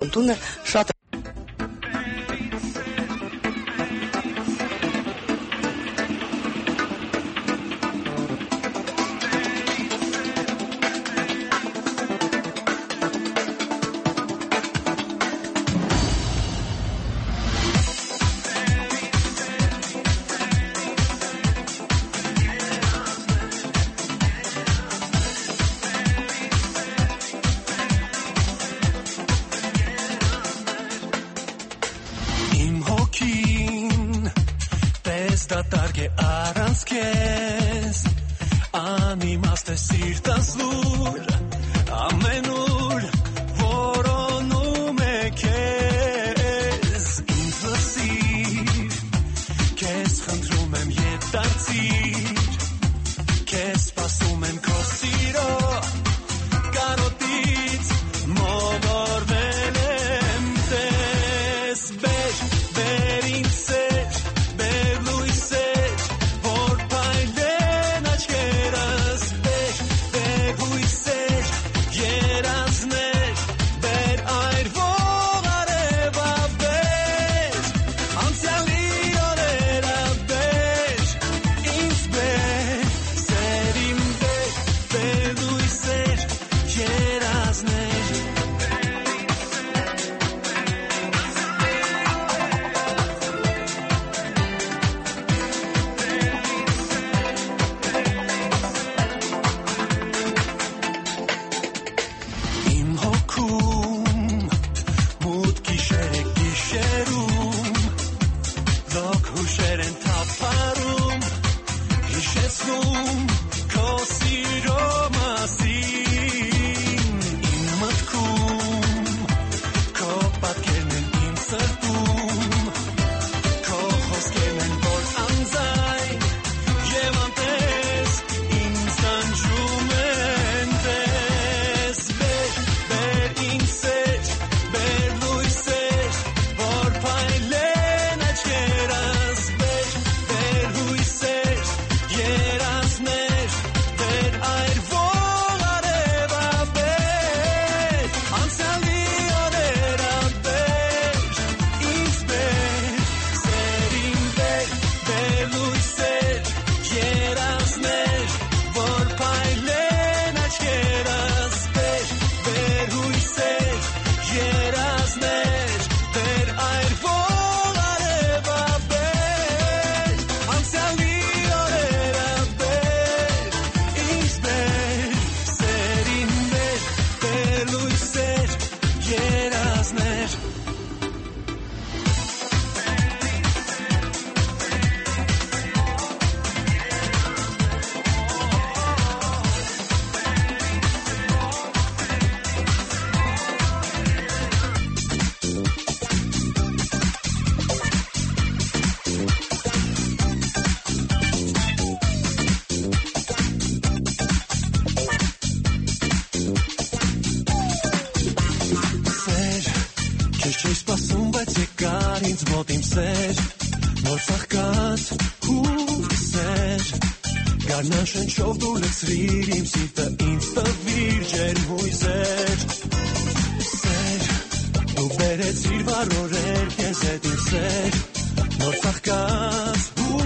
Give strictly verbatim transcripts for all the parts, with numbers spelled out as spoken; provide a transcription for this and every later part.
տունը շատ Շնչով դու լցրիր իմ սիրտը ինձ տվիր ջերմույզեր Սեր, դու բերեցիր վառորել քեզ հետ իմ սեր Նոր ծաղկած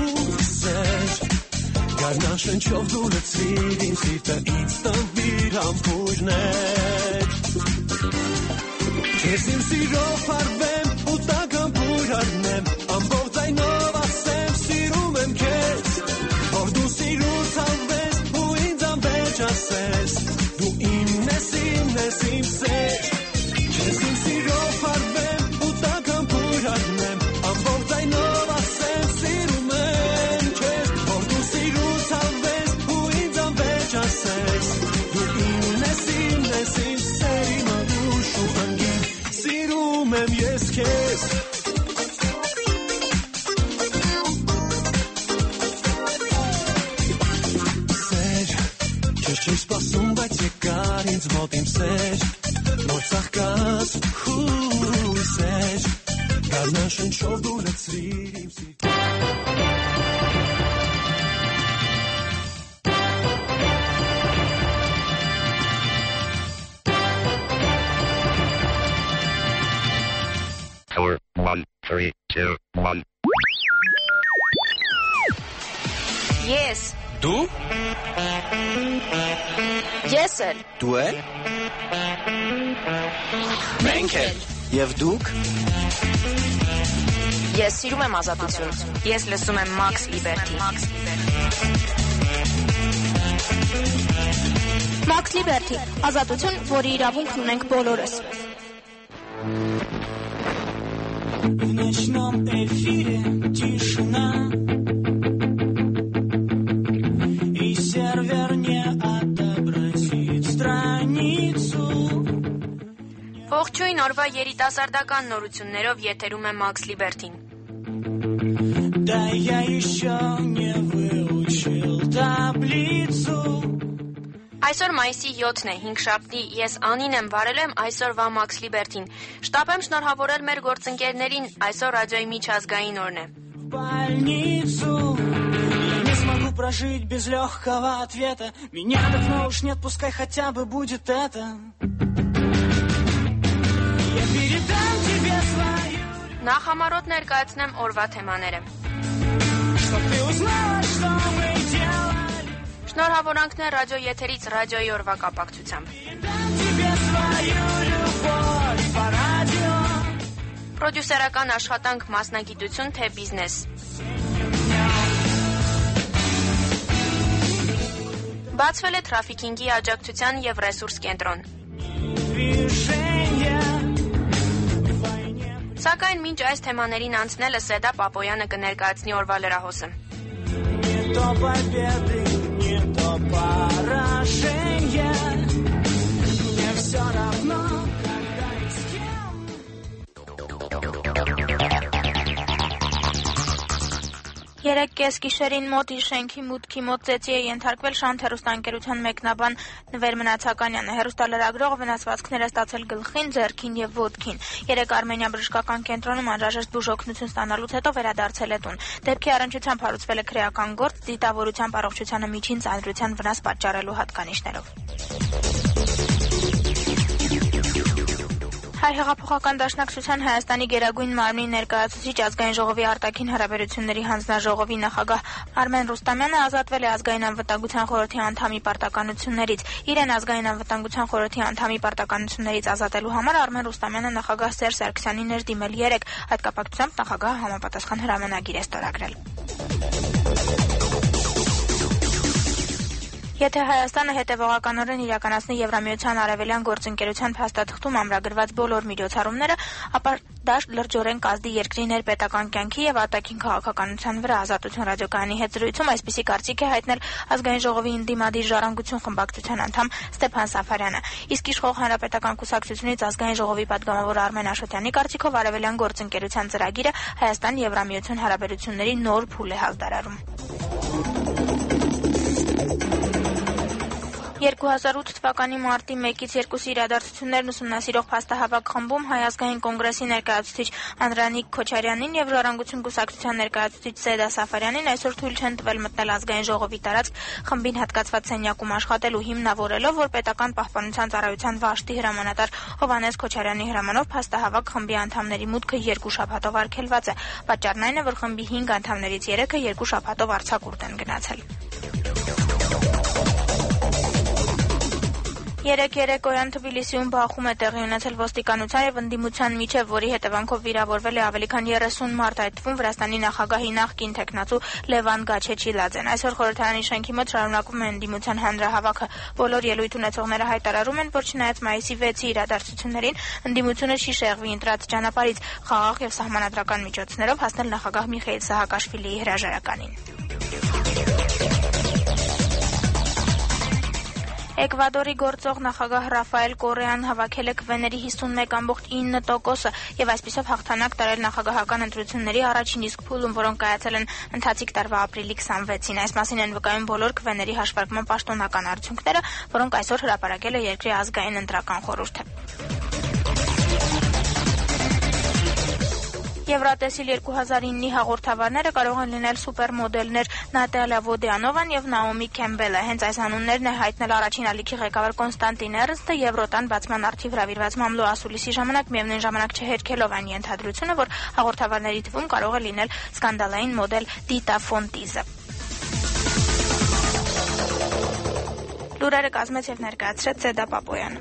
հույսեր Գարնան շնչով դու լցրիր իմ սիրտը ինձ տվիր համբույրներ Քեզ իմ սիրով փարվեմ ու տագամբույր առնեմ Ամբողջ ձայնով ասեմ սիրում եմ քեզ Որ դու սիրուց հանվես ու ինձ անվերջ ասես Դու իմն ես, իմն ես, իմ սեր Քեզ իմ սիրով փարվեմ ու տագամբույր առնեմ Ամբողջ ձայնով ասեմ սիրում եմ քեզ Որ դու սիրուց հանվես ու ինձ անվերջ ասես Դու իմն ես, իմն ես, իմ սեր Իմ անուշ ու անգին սիրում եմ ես քեզ Չեմ սպասում, բայց եկար ինձ մոտ իմ սեր Նոր ծաղկած հույսեր Գարնան շնչով դու լցրիր իմ սիրտը four, one, three, two, one. Yes. Դու? Ես էլ։ Դու էլ? Մենք էլ։ Եվ դուք? Ես սիրում եմ ազատություն։ Ես լսում եմ Max Liberty։ Max Liberty, ազատություն, որի իրավունքն ունենք բոլորս։ В ночном эфире тишина, и сервер не отобразит страницу. Ողջույն օրվա երիտասարդական նորություններով եթերում է Max Liberty-ն։ Да я еще не выучил таблицу. Այսօր մայիսի յոթն է, հինգշաբթի, ես Անին եմ, վարել եմ այսօրվա Max Liberty-ն։ Շտապ եմ շնորհավորել մեր գործընկերներին, այսօր ռադիոյի միջազգային օրն է։ В больницу я не смогу прожить без легкого ответа. Меня давно уж нет, пускай хотя бы будет это. Я передам тебе свою. Նախ համառոտ ներկայացնեմ օրվա թեմաները։ Чтоб ты узнала, что мы делали. Շնորհավորանքներ ռադիո եթերից ռադիոյի օրվա կապակցությամբ։ Передам тебе свою любовь по радио. Պրոդյուսերական աշխատանք, մասնագիտություն, թե բիզնես։ Բացվել է թրաֆիքինգի աջակցության և ռեսուրս կենտրոն։ Սակայն մինչ այս թեմաներին անցնելը Սեդա Պապոյանը կներկայացնի օրվա լրահոսը։ Не то победы, не то поражения. Мне все равно, когда и с кем. Երեք կես գիշերին մոտ իր շենքի մուտքի մոտ ծեծի է ենթարկվել Շանթ հեռուստաընկերության մեկնաբան Նվեր Մնացականյանը։ Հեռուստալրագրողը վնասվածքներ է ստացել գլխին, ձեռքին եւ ոտքին։ Երեք Արմենիա բժշկական կենտրոնում անհրաժեշտ բուժօգնություն ստանալուց հետո վերադարձել է տուն։ Դեպքի առնչությամբ հարուցվել է քրեական գործ դիտավորությամբ առողջությանը միջին ծանրության վնաս պատճառելու հատկանիշներով։ Հայ հեղափոխական դաշնակցության Հայաստանի Գերագույն մարմնի ներկայացուցիչ ազգային ժողովի արտաքին հարաբերությունների հանձնաժողովի նախագահ Արմեն Ռուստամյանը ազատվել է ազգային անվտանգության խորհրդի անդամի պարտականություններից։ Իրեն ազգային անվտանգության խորհրդի անդամի պարտականություններից ազատելու համար Արմեն Ռուստամյանը նախագահ Սերժ Սարգսյանին էր դիմել երեք։ Այդ կապակցությամբ նախագահը համապատասխան հրամանագիր է ստորագրել։ Եթե Հայաստանը հետևողականորեն իրականացնի Եվրամիության արևելյան գործընկերության փաստաթղթում ամրագրված բոլոր միջոցառումները, ապա դա լրջորեն կազդի երկրի ներպետական կյանքի եւ արտաքին քաղաքականության վրա։ Ազատություն ռադիոկայանի հետ զրույցում այսպիսի կարծիք է հայտնել ազգային ժողովի ընդդիմադիր ժառանգություն խմբակցության անդամ Ստեփան Սաֆարյանը։ Իսկ իշխող հանրապետական կուսակցությունից ազգային ժողովի պատգամավոր Արմեն Աշոտյանի կարծիքով արևելյան գործընկերության ծրագիրը Հայաստան-Եվրամիություն հարաբերությունների նոր փուլ է հազդարարում։ երկու հազար ութ թվականի մարտի մեկից երկուսի իրադարձություններն ուսումնասիրող փաստահավաք խմբում Հայ ազգային կոնգրեսի ներկայացուցիչ Անդրանիկ Քոչարյանին եւ Ժառանգություն կուսակցության ներկայացուցիչ Սեդա Սաֆարյանին այսօր թույլ չեն տվել մտնել ազգային ժողովի տարածք խմբին հատկացված սենյակում աշխատելու հիմնավորելով, որ պետական պահպանության ծառայության վաշտի հրամանատար Հովհաննես Քոչարյանի հրամանով փաստահավաք խմբի անդամների մուտքը երկու շաբաթով արգելված է։ Պատճառն այն է, որ խմբի հինգ անդամներից երեքը երկու շաբաթով արձակուրդ են գնացել։ Երեք երեկոյան Թբիլիսիում բախում է տեղի ունեցել ոստիկանության եւ ընդդիմության միջև, որի հետևանքով վիրավորվել է ավելի քան երեսուն մարդ, այդ թվում Վրաստանի նախագահի նախկին թեկնածու Լևան Գաչեչիլաձեն։ Այսօր խորհրդարանի շենքի մոտ շարունակվում է ընդդիմության հանրահավաքը։ Բոլոր ելույթ ունեցողները հայտարարում են, որ չնայած մայիսի վեցի իրադարձություններին, ընդդիմությունը չի շեղվի ընտրած ճանապարհից խաղաղ եւ սահմանադրական միջոցներով հասնել նախագահ Միխայիլ Սահակաշվիլիի հրաժարականին։ Էկվադորի գործող նախագահ Ռաֆայել Կորեան հավաքել է քվեների հիսունմեկ կόμμα ինը տոկոսը եւ այսպիսով հաղթանակ տարել նախագահական ընտրությունների առաջին իսկ փուլում, որոնք կայացել են ընթացիկ տարվա ապրիլի քսանվեցին։ Այս մասին են վկայում բոլոր քվեների հաշվարկման պաշտոնական արդյունքները, որոնք այսօր հրապարակել է երկրի ազգային ընտրական խորհուրդը։ Եվրատեսիլ երկու հազար իննի հաղորդավարները կարող են լինել սուպերմոդելներ Նատալիա Վոդյանովան եւ Նաոմի Քեմբելը։ Հենց այս անուններն է հայտնել առաջին ալիքի ղեկավար Կոնստանտին Էրնստը Եվրոտան բացման արդիվ հրավիրված մամլո ասուլիսի ժամանակ, միևնույն ժամանակ չհերքելով այն ենթադրությունը, որ հաղորդավարների թվում կարող է լինել սկանդալային մոդել Դիտա Ֆոնտիզը։ Լուրերը կազմեց եւ ներկայացրեց Ցեդա Պապոյանը։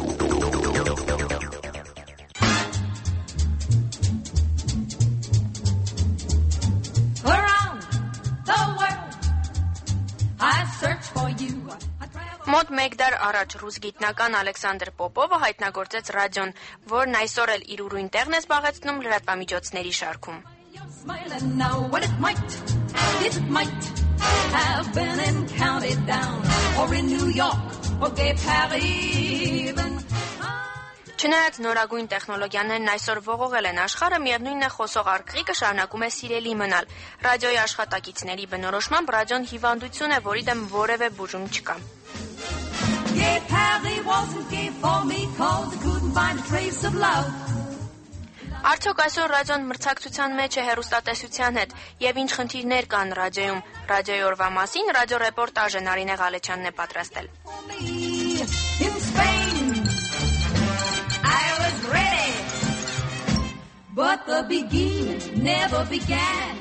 Մոտ մեկ դար առաջ ռուս գիտնական Ալեքսանդր Պոպովը հայտնագործեց ռադիոն, որն այսօր էլ իր ուրույն տեղն է զբաղեցնում լրատվամիջոցների շարքում։ Չնայած նորագույն տեխնոլոգիաներն այսօր ողողել են աշխարհը, միևնույնն է խոսող արկղիկը շարունակում է սիրելի մնալ։ Ռադիոյի աշխատակիցների բնորոշմամբ ռադիոն հիվանդություն է, որի դեմ որևէ բուժում չկա։ Արդյոք այսօր ռադիոն մրցակցության մեջ է հեռուստատեսության հետ, եւ ինչ խնդիրներ կան ռադիոյում։ Ռադիոյի օրվա մասին ռադիո ռեպորտաժը Նարինե Ղալեչյանն է պատրաստել։ But the beginning never began.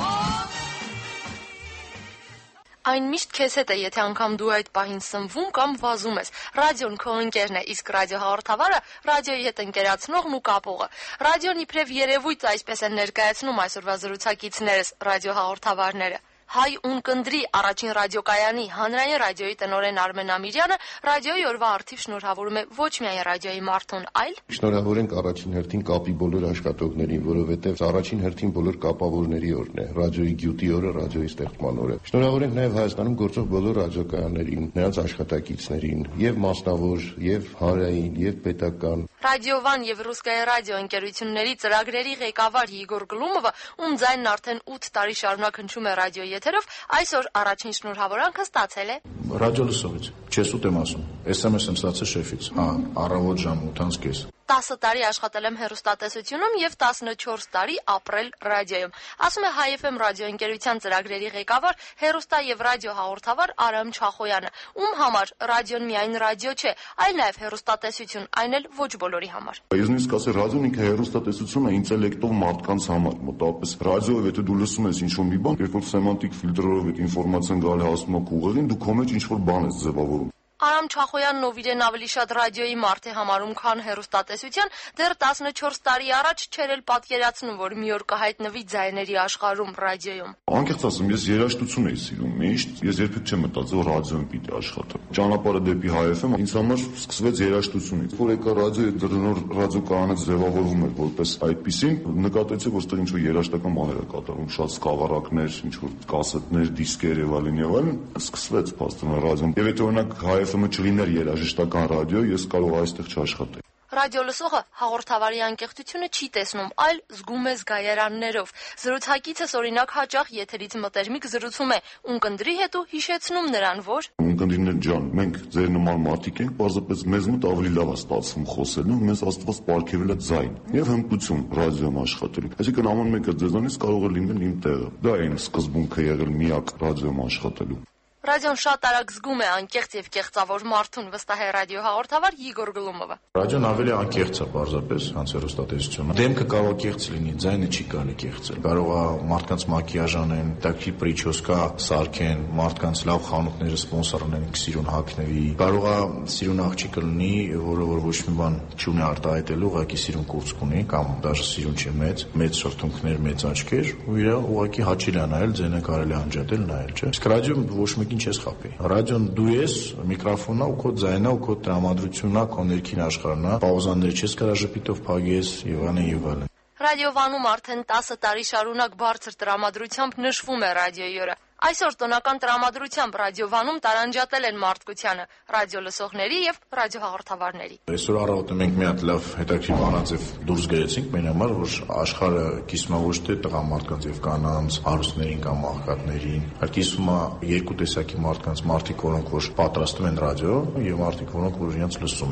Այն միշտ քեզ հետ է, եթե անգամ դու այդ պահին սնվում կամ վազում ես։ Ռադիոն քո ընկերն է, իսկ ռադիո հաղորդավարը ռադիոյի հետ ընկերացնողն ու կապողը։ Ռադիոն իբրև երևույթ այսպես են ներկայացնում այսօրվա զրուցակիցներս ռադիո հաղորդավարները։ Հայ ունկնդրի առաջին ռադիոկայանի հանրային ռադիոյի տնօրեն Արմեն Ամիրյանը ռադիոյի օրվա արդիվ շնորհավորում է ոչ միայն ռադիոյի մարդուն, այլ շնորհավորենք առաջին հերթին կապի բոլոր աշխատողներին, որովհետև առաջին հերթին բոլոր կապավորների օրն է, ռադիոյի գյուտի օրը, ռադիոյի ստեղծման օրը։ Շնորհավորենք նաև Հայաստանում գործող բոլոր ռադիոկայաններին, նրանց աշխատակիցներին, եւ մասնավոր, եւ հանրային, եւ պետական։ Ռադիովան եւ Ռուսկայա ռադիո ընկերությունների ծրագրերի ղեկավար Եգոր Գլումովը, ում ձայնն արդեն ութ տարի շարունակ հնչում է ռադիոյի եթերով, այսօր առաջին շնորհավորանքը ստացել է ռադիո լսողից, չես ուտ եմ ասում, էս էմ էս եմ ստացել շեֆից, հա, առավոտ ժամ ութից կես։ տասը տարի աշխատել եմ հեռուստատեսությունում եւ տասնչորս տարի ապրել ռադիոյում, ասում է Հայ Էֆ Էմ ռադիոընկերության ծրագրերի ղեկավար, հեռուստա եւ ռադիո հաղորդավար Արամ Չախոյանը, ում համար ռադիոն միայն ռադիո չէ, այլ նաեւ հեռուստատեսություն, այն էլ ոչ բոլորի համար։ Ես նույնիսկ ասել, ռադիոն ինքը հեռուստատեսություն է ինտելեկտուալ մարդկանց համար, մոտավորապես ռադիոյով եթե դու լսում ես ինչ-որ մի բան, երբ որ սեմանտիկ ֆիլտրերով այդ ինֆորմացիան գալի հասնում է ուղեղին, դու քո մեջ ինչ-որ բան ես ձևավորում։ Արամ Չախոյանն ով իրեն ավելի շատ ռադիոյի մարդ է համարում, քան հեռուստատեսության, դեռ տասնչորս տարի առաջ չէր էլ պատկերացնում, որ մի օր կհայտնվի ձայների աշխարհում ռադիոյում։ Անկեղծ ասեմ, ես երաժշտություն էի սիրում միշտ, ես երբեք չեմ մտածել, որ ռադիոյում պիտի աշխատեմ։ Ճանապարհը դեպի Հայ Էֆ Էմ ինձ համար սկսվեց երաժշտությունից։ Որ եկա ռադիոյի դրնոր ռադիոկայանը ձևավորվում էր որպես այդպեսին, նկատեցի, որ ստեղ ինչ-որ երաժշտական բաներ է կատարվում, շատ սկավառակներ, ինչ-որ կասետներ, դիսկեր եւ այլն եւ այլն, սկսվեց փաստորեն ռադիոյում։ Եվ եթե օրինակ Հայ Էֆ Էմ-ը չլիներ երաժշտական ռադիո, ես կարող այստեղ չաշխատեի։ Ռադիո լսողը հաղորդավարի անկեղծությունը չի տեսնում, այլ զգում է զգայարաններով։ Զրուցակիցս օրինակ հաճախ եթերից մտերմիկ զրուցում է ունկնդրի հետ ու հիշեցնում նրան, որ ունկնդիրներ ջան, մենք ձեր նման մարդիկ ենք, պարզապես մեզ մոտ ավելի լավ է ստացվում խոսելն ու մեզ Աստված պարգևել է ձայն եւ հմտություն ռադիոյում աշխատելու։ Այսինքն ամեն մեկը ձեզանից կարող է լինել իմ տեղը։ Դա է այն սկզբունքը եղել միակ ռադիոյում աշխատելու։ Ռադիոն շատ արագ զգում է անկեղծ եւ կեղծավոր մարդուն, վստահ է ռադիո հաղորդավար Եգոր Գլումովը։ Ռադիոն ավելի անկեղծ է պարզապես, հենց հեռուստատեսությունը։ Դեմքը կարող է կեղծ լինի, ձայնը չի կարելի կեղծել։ Կարող է մարդկանց մակիաժ անեն, տակի պրիչոսկա սարքեն, մարդկանց լավ խանութները սպոնսոր անեն, սիրուն հագնվի։ Կարող է սիրուն աղջիկը լինի, որը որ ոչ մի բան չունի արտահայտելու, ուղղակի սիրուն կուրծք ունի կամ դաժե սիրուն չի մեծ, մեծ շրթունքներ, մեծ աչքեր, ու իր ուղղակի հաճելի է նայել, ձայնը կարելի է անջատել, նայել, չէ՞։ Իսկ ռադիոն ոչ մեկին չես խափի։ Ռադիոն դու ես, միկրոֆոնն է ու քո ձայնը ու քո տրամադրությունն է, քո ներքին աշխարհն է, պաուզաներ չես կարա ժպիտով փագես եւ այլն եւ այլն։ Ռադիովանում արդեն տասը տարի շարունակ բարձր տրամադրությամբ նշվում է ռադիոյի օրը։ Այսօր տոնական տրամադրությամբ ռադիովանում տարանջատել են մարդկությանը, ռադիո լսողների եւ ռադիո հաղորդավարների։ Այսօր առավոտը մենք մի հատ լավ հետաքրքիր բանաձև դուրս գերեցինք մեր համար, որ աշխարհը կիսում է ոչ թե տղամարդկանց եւ կանանց, հարուստներին կամ աղքատներին, այլ կիսում է երկու տեսակի մարդկանց, մարդիկ, որոնք որ պատրաստում են ռադիո եւ մարդիկ, որոնք որ իրենց լսում են։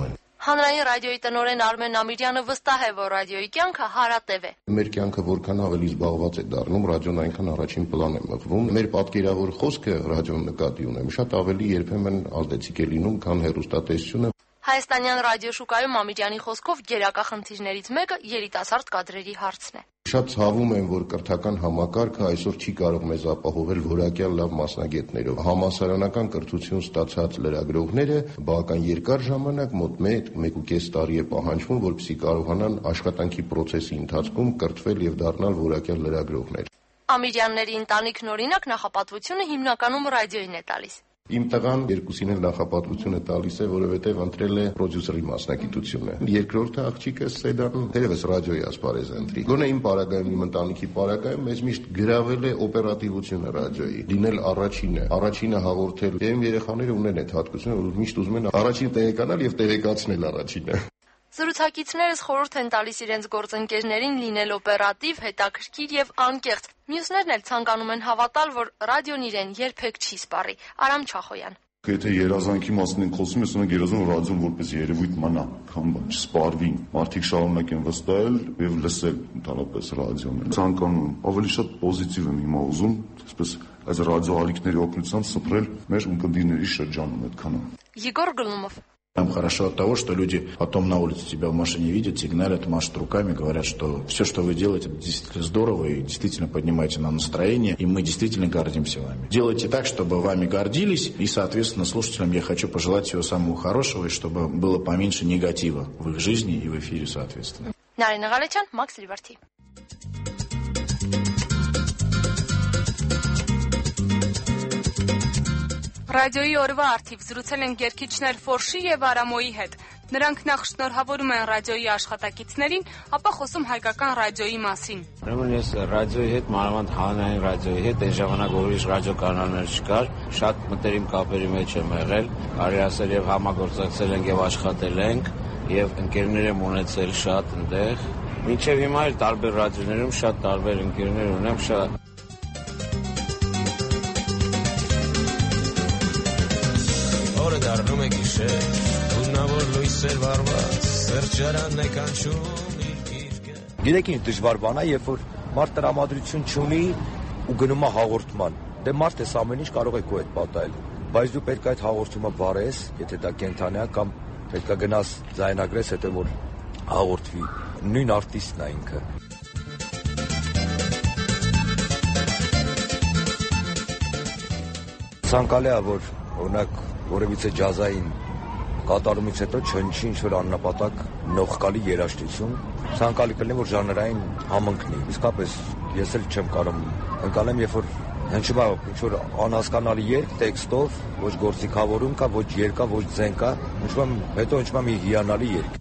Հանրային ռադիոյի տնօրեն Արմեն Ամիրյանը վստահ է, որ ռադիոյի կյանքը հարատև է։ Մեր կյանքը որքան ավելի զբաղված է դառնում, ռադիոն այնքան առաջին պլան է մղվում։ Մեր պատկերավոր խոսքը ռադիոն նկատի ունեմ շատ ավելի երբեմն ազդեցիկ է լինում, քան հեռուստատեսությունը։ Հայաստանյան ռադիոշուկայում Ամիրյանի խոսքով գերակա խնդիրներից մեկը երիտասարդ կադրերի հարցն է։ Շատ ցավում եմ, որ կրթական համակարգը այսօր չի կարող մեզ ապահովել որակյալ լավ մասնագետներով։ Համալսարանական կրթություն ստացած լրագրողները բավական երկար ժամանակ, մոտ մեկ ու կես տարի է պահանջվում, որպեսզի կարողանան աշխատանքի process-ի ընթացքում կրթվել եւ դառնալ որակյալ լրագրողներ։ Ամիրյանների ընտանիքն օրինակ նախապատվությունը հիմնականում ռադիոյին է տալիս։ Իմ տղան երկուսին էլ նախապատվությունը տալիս է, որովհետև ընտրել է պրոդյուսերի մասնագիտությունը։ Երկրորդը աղջիկս Սեդան թերևս ռադիոյի ասպարեզ ընտրի։ Գոնե իմ պարագայում, իմ ընտանիքի պարագայում մեզ միշտ գրավել է օպերատիվությունը ռադիոյի։ Լինել առաջինը, առաջինը հաղորդել։ Իմ երեխաները ունեն այդ հատկությունը, որ միշտ ուզում են առաջին տեղեկանալ եւ տեղեկացնել առաջինը։ Զրուցակիցներս խորհուրդ են տալիս իրենց գործընկերներին լինել օպերատիվ, հետաքրքիր եւ անկեղծ։ Մյուսներն էլ ցանկանում են հավատալ, որ ռադիոն իրեն երբեք չի սպառի։ Արամ Չախոյան։ Եթե երազանքի մասին ենք խոսում, ես ունենք երազում ռադիոն որպես երևույթ մնա, քան չսպառվի։ Մարդիկ շարունակեն վստահել եւ լսել ընդհանրապես ռադիոն։ Ցանկանում ավելի շատ պոզիտիվ եմ հիմա ուզում, այսպես այս ռադիոալիքների օգնությամբ սփռել մեր ունկնդիրների շրջանում այդքանը։ Егор Глумов. Нам хорошо от того, что люди потом на улице тебя в машине видят, сигналят, машут руками, говорят, что все, что вы делаете, это действительно здорово и действительно поднимаете нам настроение, и мы действительно гордимся вами. Делайте так, чтобы вами гордились, и, соответственно, слушателям я хочу пожелать всего самого хорошего, и чтобы было поменьше негатива в их жизни и в эфире, соответственно. Նարինե Ղալեչյան, Max Liberty. Ռադիոյի օրվա արդիվ զրուցել են երգիչներ Ֆորշի եւ Արամոյի հետ։ Նրանք նախ շնորհավորում են ռադիոյի աշխատակիցներին, ապա խոսում հայկական ռադիոյի մասին։ Ուրեմն ես ռադիոյի հետ, մանավանդ հանրային ռադիոյի հետ, այն ժամանակ ուրիշ ռադիոկանալներ չկար, շատ մտերիմ կապերի մեջ եմ եղել, կարելի ասել եւ համագործակցել ենք եւ աշխատել ենք եւ ընկերներ եմ ունեցել շատ այնտեղ։ Մինչեւ հիմա էլ տարբեր ռադիոներում շատ տարբեր ընկերներ ունեմ, շատ Օրը դառնում է գիշեր, ուսնավոր լույսեր վառված, սրճարանն է կանչում իր գիրկը։ Գիտեք ինչ դժվար բան է, երբ որ մարդ տրամադրություն չունի ու գնում է հաղորդման։ Դե մարդ էս ամեն ինչ կարող է քո հետ պատահել, բայց դու պետք է այդ հաղորդումը վարես, եթե դա կենթանի է կամ պետք է գնաս ձայնագրես, հետո որ հաղորդվի։ Նույն արտիստն է ինքը։ Ցանկալի է, որ օրինակ որևիցե ջազային կատարումից հետո չնչի ինչ-որ աննպատակ նողկալի երաժշտություն, ցանկալի կլինի, որ ժանրային համընկնի։ Իսկապես ես էլ չեմ կարող ընկալեմ, երբ որ հնչում է ինչ-որ անհասկանալի երգ տեքստով, ոչ գործիքավորում կա, ոչ երգ կա, ոչ ձեն կա, հնչում է, հետո հնչում է մի հիանալի երգ։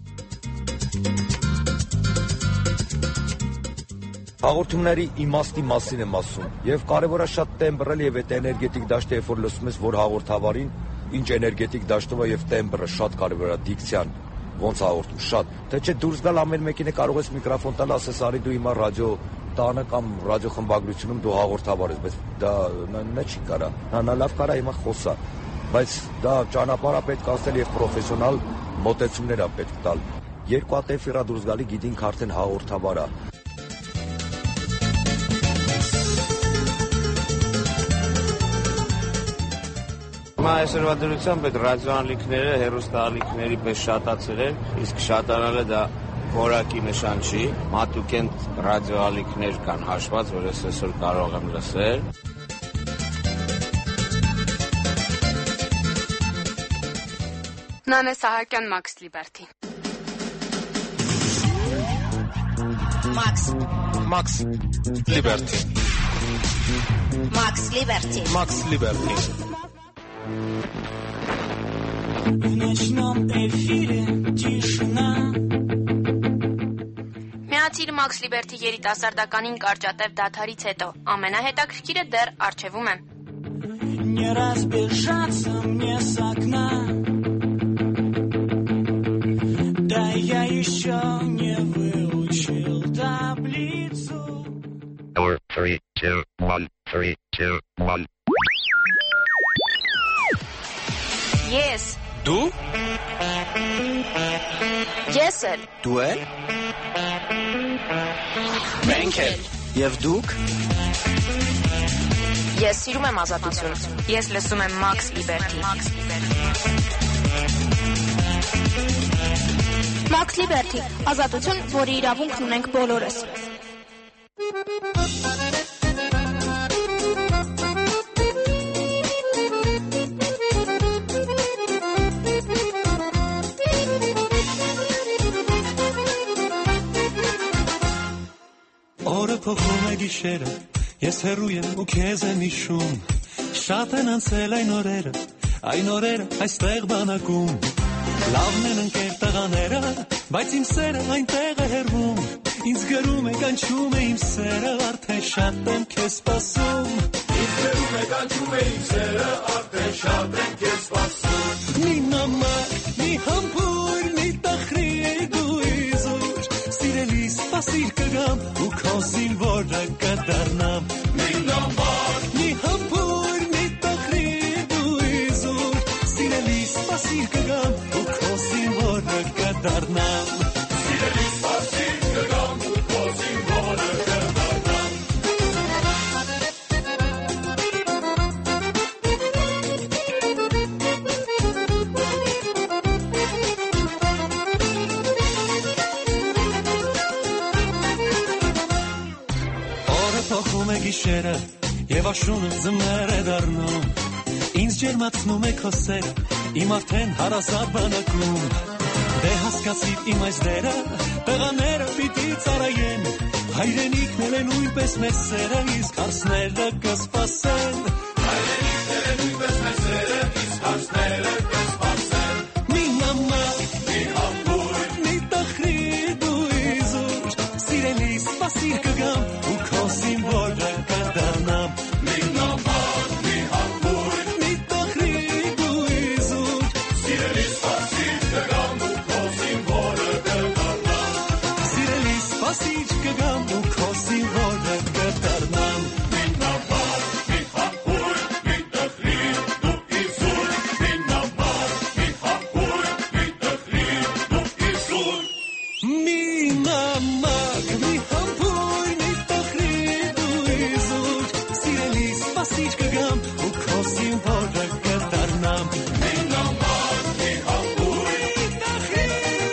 Հաղորդումների իմաստի մասին եմ ասում, եւ կարեւոր է շատ տեմբրել եւ այդ էներգետիկ դաշտը, երբ որ լսում ես, որ հաղորդավարին ինչ էներգետիկ դաշտով է եւ տեմբրը շատ կարեւոր է, դիկցիան ոնց հաղորդում շատ, թե չէ դուրս գալ ամեն մեկին է կարող ես միկրոֆոն տալ, ասես արի դու հիմա ռադիո տանը կամ ռադիո խմբագրությունում դու հաղորդավար ես, բայց դա նա չի կարա, նա լավ կարա հիմա խոսա, բայց դա ճանապարհը պետք է ասել եւ պրոֆեսիոնալ մոտեցումներ է պետք տալ։ Երկու հատ էֆիրա դուրս գալի գիտինք արդեն հաղորդավար է։ Այսօրվա դրությամբ այդ ռադիոալիքները հեռուստաալիքների պես շատացել են, իսկ շատանալը դա որակի նշան չի։ Մատուկենտ ռադիոալիքներ կան հաշված, որ ես այսօր կարող եմ լսել։ Նանե Սահակյան, Max Liberty։ Max Max Liberty Max Liberty Max Liberty В ночном эфире тишина Միացիր Max Liberty երիտասարդականին կարճատև դադարից հետո ամենահետաքրքիրը դեռ առջևում է Не разбежаться мне с окна Да я еще не выучил таблицу Four, three, two, one, three, two, one. Yes. Դու էլ։ Դու էլ։ Մենք էլ։ Եվ դուք։ Ես սիրում եմ ազատություն։ Ես լսում եմ Max Liberty։ Max Liberty, ազատություն, որի իրավունքն ունենք բոլորս։ Օրը փոխում է գիշերը, ես հեռու եմ ու քեզ եմ հիշում, շատ են անցել այն օրերը, այն օրերը այստեղ բանակում, լավն են ընկեր տղաները, բայց իմ սերը այնտեղ է հեռվում, ինձ գրում է կանչում է իմ սերը, արդեն շատ եմ քեզ սպասում, ինձ գրում է կանչում է իմ սերը, արդեն շատ եմ քեզ սպասում, մի նամակ, մի համբույր, մի տխրի դու իզուր, սիրելի սպասիր կգամ ու քո զինվորը կդառնամ, մի նամակ, մի համբույր, մի տխրի դու իզուր, սիրելի սպասիր կգամ ու քո զինվորը կդառնամ, սիրելի սպասիր կգամ ու քո զինվորը կդառնամ։ Փոխում է գիշերը եւ աշունը ձմեռ է դառնում, ինձ ջերմացնում է քո սերը, իմ արդեն հարազատ բանակում, դե հասկացիր իմ այս դերը, տղաները պիտի ծառայեն, հայրենիքն էլ է նույնպես մեր սերը, իսկ հարսները կսպասեն, հայրենիքն էլ է նույնպես մեր սերը, իսկ հարսները կսպասեն, մի նամակ, մի համբույր, մի տխրի դու իզուր, սիրելի սպասիր կգամ ու քո զինվորը կդառնամ, մի նամակ, մի համբույր, մի տխրի դու իզուր, սիրելի սպասիր կգամ ու քո զինվորը կդառնամ, սիրելի սպասիր կգամ ու քո զինվորը կդառնամ, մի նամակ, մի համբույր, մի տխրի դու իզուր, մի նամակ, մի համբույր, մի տխրի դու իզուր, մի նամակ, մի համբույր, մի տխրի դու իզուր, սիրելի սպասիր կգամ ու քո զինվորը կդառնամ, մի նամակ, մի համբույր, մի տխրի,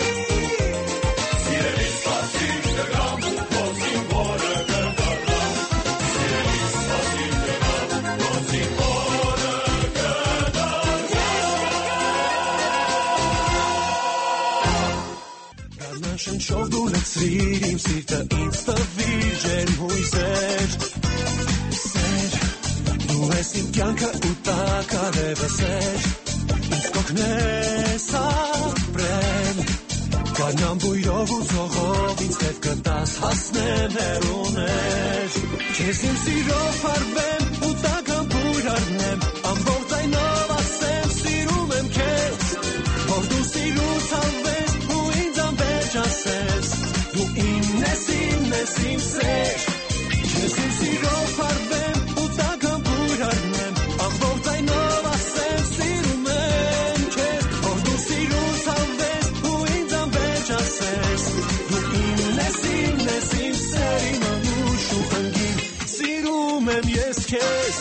սիրելի սպասիր կգամ ու քո զինվորը կդառնամ, սիրելի սպասիր կգամ ու քո զինվորը կդառնամ։ Գարնան շնչով դու լցրիր իմ սիրտը, ինձ տվիր ջերմ հույսեր, սեր, դու ես իմ կյանքը ու տակարևը սեր, ինձ կօգնես ապրել, գարնան բույրով ու ծողով ինձ հետ կտաս հասնեմ հեռուներ, քեզ իմ սիրով հարվեմ ու տական բույր առնեմ, ամբողջ այնով ասեմ սիրում եմ քեզ, որ դու սիրուց հավես ու ինձ անվերջ ասես, դու իմն ես, իմն ես, իմ սեր, քեզ իմ սիրով հարվեմ ու տական բույր առնեմ, ամբողջ այնով ասեմ սիրում եմ քեզ, որ դու սիրուց հավես ու ինձ անվերջ ասես, դու իմն ես, իմն ես, իմ սեր, իմ անուշ ու խնգին, սիրում եմ ես քեզ։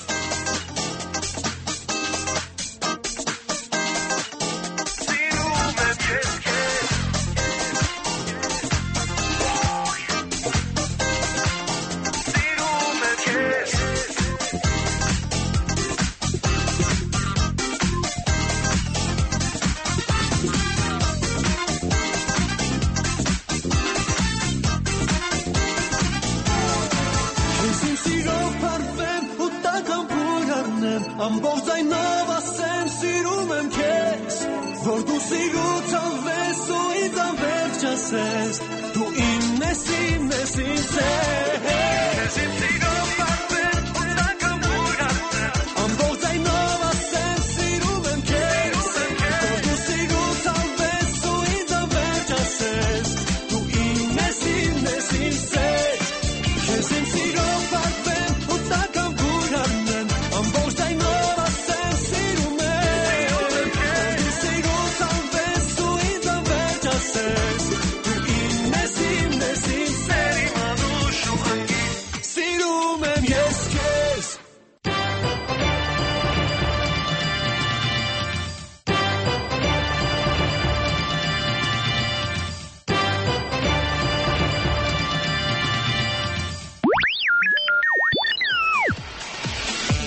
Ամբողջ այնով ասեմ սիրում եմ քեզ, որ դու սիրուց անվես ու ինձ անվերջ ասես, դու իմն ես, իմն ես, իմ սեր, քեզ իմ սիրով պարվեմ ու տական բույր առնեմ, ամբողջ այնով ասեմ սիրում եմ քեզ, որ դու սիրուց անվես ու ինձ անվերջ ասես, դու իմն ես, իմն ես, իմ սեր, քեզ իմ սիրով պարվեմ ու տական բույր առնեմ, ամբողջ այնով ասեմ սիրում եմ, որ դու սիրուց անվես ու ինձ անվերջ ասես,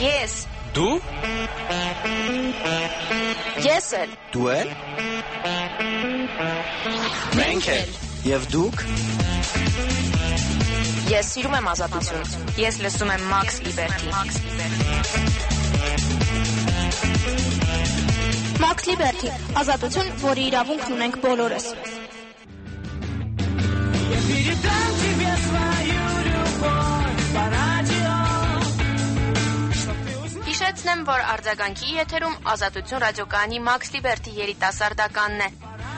Ես։ Դու։ Ես էլ։ Դու էլ։ Մենք էլ։ Եվ դուք։ Ես սիրում եմ ազատություն։ Ես լսում եմ Max Liberty։ Max Liberty, ազատություն, որի իրավունքն ունենք բոլորս։ Հիշեցնեմ, որ արձագանքի եթերում ազատություն ռադիոկայանի Max Liberty երիտասարդականն է։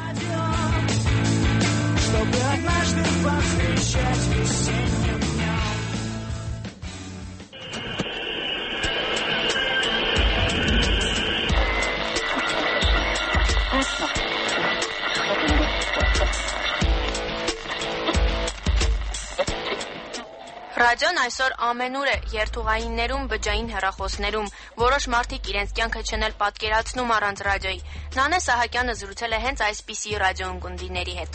Ռադիոն այսօր ամենուր է, երթուղայիններում, բջջային հեռախոսներում, որոշ մարդիկ իրենց կյանքը չեն էլ պատկերացնում առանց ռադիոյի։ Նանե Սահակյանը զրուցել է հենց այսպիսի ռադիոընկերների հետ։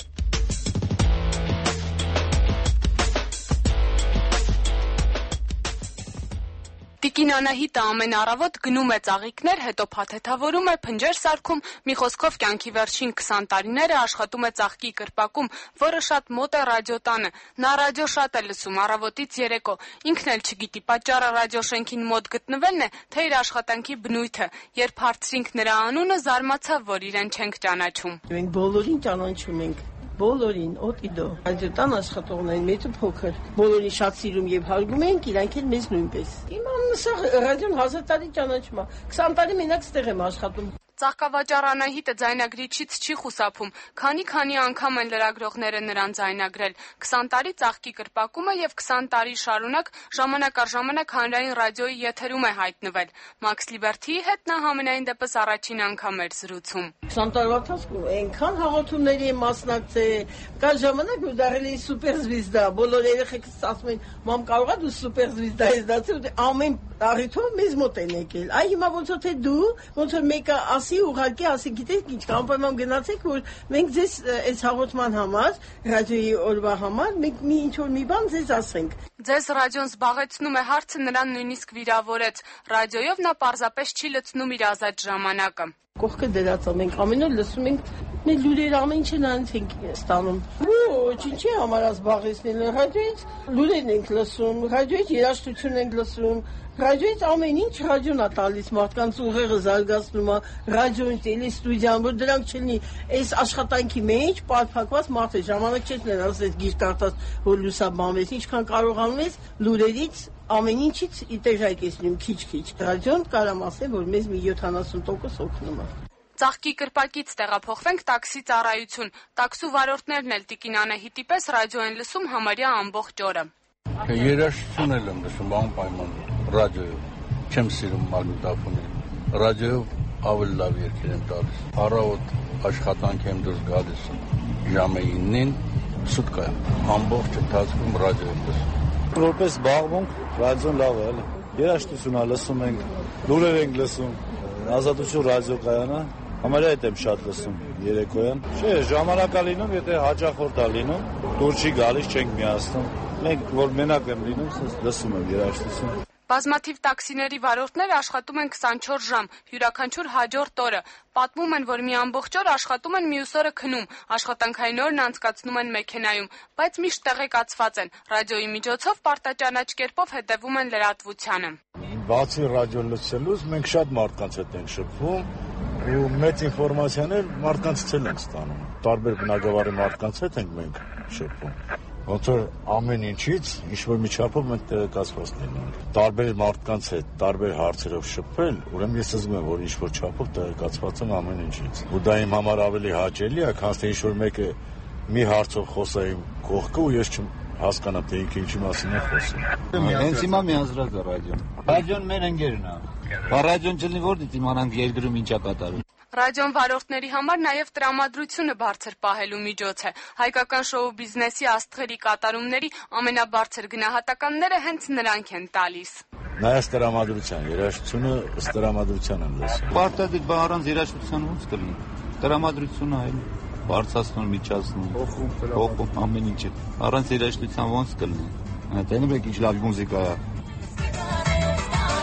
Տիկին Անահիտը ամեն առավոտ գնում է ծաղիկներ, հետո փաթեթավորում է, փնջեր սարքում, մի խոսքով կյանքի վերջին քսան տարիները աշխատում է ծաղկի կրպակում, որը շատ մոտ է ռադիոտանը։ Նա ռադիո շատ է լսում, առավոտից երեկո։ Ինքն էլ չգիտի, պատճառը ռադիոշենքին մոտ գտնվելն է, թե իր աշխատանքի բնույթը։ Երբ հարցրինք նրա անունը, զարմացավ, որ իրեն չենք ճանաչում։ Մենք բոլորին ճանաչում ենք։ Բոլորին, օտիդո, ռադիոտան աշխատողներին, մեծ ու փոքր, բոլորին շատ սիրում եւ հարգում ենք, իրանք էլ մեզ նույնպես։ Իմ անունը սա ռադիոն հազար տարի ճանաչում է, քսան տարի մենակ ստեղ եմ աշխատում։ Ծաղկավաճառ Անահիտը ձայնագրիչից չի խուսափում, քանի-քանի անգամ են լրագրողները նրան ձայնագրել։ քսան տարի ծաղկի կրպակում է եւ քսան տարի շարունակ ժամանակ առ ժամանակ հանրային ռադիոյի եթերում է հայտնվել։ Max Liberty-ի հետ նա համենայն դեպս առաջին անգամ էր զրուցում։ քսան տարվա ընթացքում այնքան հաղորդումների եմ մասնակցել, կա ժամանակ որ դառել էի սուպերզվիզդա, բոլոր երեխեքս ասում են՝ «Մամ, կարո՞ղ ես դու սուպերզվիզդա ես դարձել»։ Ամեն առիթով մեզ մոտ են եկել։ Այ հիմա ոնց որ թե դու, ոնց որ մեկը ասի ուղղակի ասի, գիտեք ինչ, կանպայման գնացեք, որ մենք ձեզ այս հաղորդման համար, ռադիոյի օրվա համար, մենք մի ինչ որ մի բան ձեզ ասենք։ Ձեզ ռադիոն զբաղեցնում է հարցը նրան նույնիսկ վիրավորեց։ Ռադիոյով նա պարզապես չի լցնում իր ազատ ժամանակը։ Կողքը դրած է, մենք ամեն օր լսում ենք մեր լուրերը, ամեն ինչը նրանց ենք ստանում։ Ոչ, ինչի համար զբաղեցնել ռադիոից, լուրերն ենք լսում, ռադիոից երաժշտություն ենք լսում, ռադիոից ամեն ինչ ռադիոն է տալիս, մարդկանց ուղեղը զարգացնում է, ռադիոն, տելեստուդիան, որ դրանք չլինի, այս աշխատանքի մեջ պարփակված մարդ է, ժամանակ չես ներած այս գիրք կարդաս, որ լուսաբանվես, ինչքան կարողանում ես լուրերից ամեն ինչից տեղայք ես լինում քիչ-քիչ։ Ռադիոն կարամ ասեմ, որ մեզ մի յոթանասուն տոկոս օգնում է։ Ծաղկի կրպակից տեղափոխվենք տաքսի ծառայություն։ Տաքսու վարորդներն էլ տիկին Անահիտի պես ռադիո են լսում համարյա ամբողջ օրը։ Երաժշտություն եմ լսում անպայման ռադիոյով։ Չեմ սիրում մագնիտոֆոնին։ Ռադիոյով ավելի լավ երգեր եմ տալիս։ Առավոտ աշխատանք եմ դուրս գալիս ժամը իննին, սուտկա ամբողջ ընթացքում ռադիո եմ լսում։ Որպես զբաղմունք ռադիոն լավ է, էլի։ Երաժշտություն լսում ենք, լուրեր ենք լսում, ազատություն ռադիոկայանը, համարյա հետ եմ շատ լսում երեկոյան։ Չէ, ժամանակա լինում, եթե հաճախորդ է լինում, դուր չի գալիս, չենք միացնում։ Մենք որ մենակ եմ լինում, լսում եմ երաժշտություն։ Բազմաթիվ տաքսիների վարորդներ աշխատում են քսանչորս ժամ, յուրաքանչյուր հաջորդ օրը։ Պատմում են, որ մի ամբողջ օր աշխատում են, մյուս օրը քնում, աշխատանքային օրն անցկացնում են մեքենայում, բայց միշտ տեղեկացված են։ Ռադիոյի միջոցով պարտաճանաչ կերպով հետևում են լրատվությանը։ Բացի ռադիո լսելուց մենք շատ մարդկանց հետ ենք շփվում ու մեծ ինֆորմացիաներ մարդկանցից ենք ստանում։ Տարբեր բնակավարի մարդկանց հետ ենք մենք շփվում։ Ոնց որ ամեն ինչից ինչ-որ մի չափով մենք տեղեկացված լինենք։ Տարբեր մարդկանց հետ, տարբեր հարցերով շփվել, ուրեմն ես զգում եմ, որ ինչ-որ չափով տեղեկացված եմ ամեն ինչից։ Ու դա իմ համար ավելի հաճելի է, քան թե ինչ-որ մեկը մի հարցով խոսա իմ կողքը ու ես չհասկանամ, թե ինքը ինչի մասին է խոսում։ Հենց հիմա միազրակ է ռադիոն։ Ռադիոն մեր ընկերն է։ Բա ռադիոն չլինի որտե՞ց իմանանք երկրում ինչ է կատարվում։ Ռադիոն վարորդների համար նաև տրամադրությունը բարձր պահելու միջոց է։ Հայկական շոու բիզնեսի աստղերի կատարումների ամենաբարձր գնահատականները հենց նրանք են տալիս։ Նայած տրամադրության, երաժշտությունը ըստ տրամադրության են լսում։ Պարտադիր բա առանց երաժշտության ո՞նց կլինի։ Տրամադրությունը այլ բարձրացնում, միջացնում, փոխում, փոխում ամեն ինչը։ Առանց երաժշտության ո՞նց կլինի։ Տենում եք ինչ լավ մուզիկա է։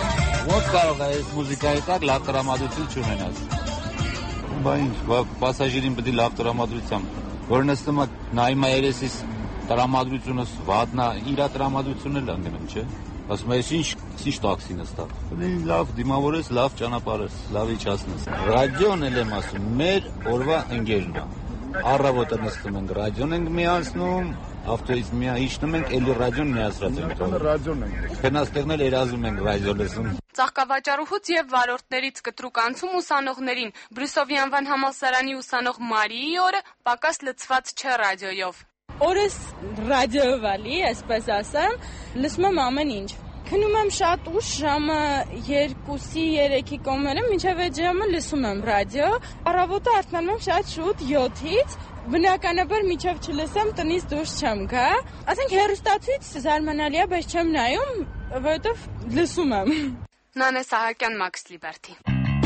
Ոնց կարող է այս մուզիկայի տակ լավ տրամադրություն չունենալ։ Բա ինչ, բա պասաժիրին պետք է լավ տրամադրությամբ, որ նստում է նայում է երեսից տրամադրությունը վատնա, իր տրամադրությունն էլ անգնում, չէ՞։ Ասում ես ինչ, ինչ տաքսի նստա։ Պետք լավ դիմավորես, լավ ճանապարհես, լավ իջացնես։ Ռադիոն էլ եմ ասում, մեր օրվա ընկերն է։ Առավոտը նստում ենք, ռադիոն ենք միացնում, ավտոյից միա իջնում ենք, էլի ռադիոն միացրած ենք։ Ռադիոն ենք։ Քնաստեղն էլ երազում ենք ռադիո լսում։ Ծաղկավաճառուհուց եւ վարորդներից կտրուկ անցում ուսանողներին Բրյուսովի անվան համալսարանի ուսանող Մարիի օրը պակաս լցված չէ ռադիոյով։ Օրս ռադիոյով ալի, այսպես ասեմ, լսում եմ ամեն ինչ։ Քնում եմ շատ ուշ, ժամը երկուսի երեքի կողմերը, մինչև այդ ժամը լսում եմ ռադիո։ Առավոտը արթնանում եմ շատ շուտ յոթից, բնականաբար մինչև չլսեմ տնից դուրս չեմ գա։ Ասենք հեռուստացույց զարմանալի է, բայց չեմ նայում, որովհետև լսում եմ։ Նանե Սահակյան, Մաքս Լիբերթի։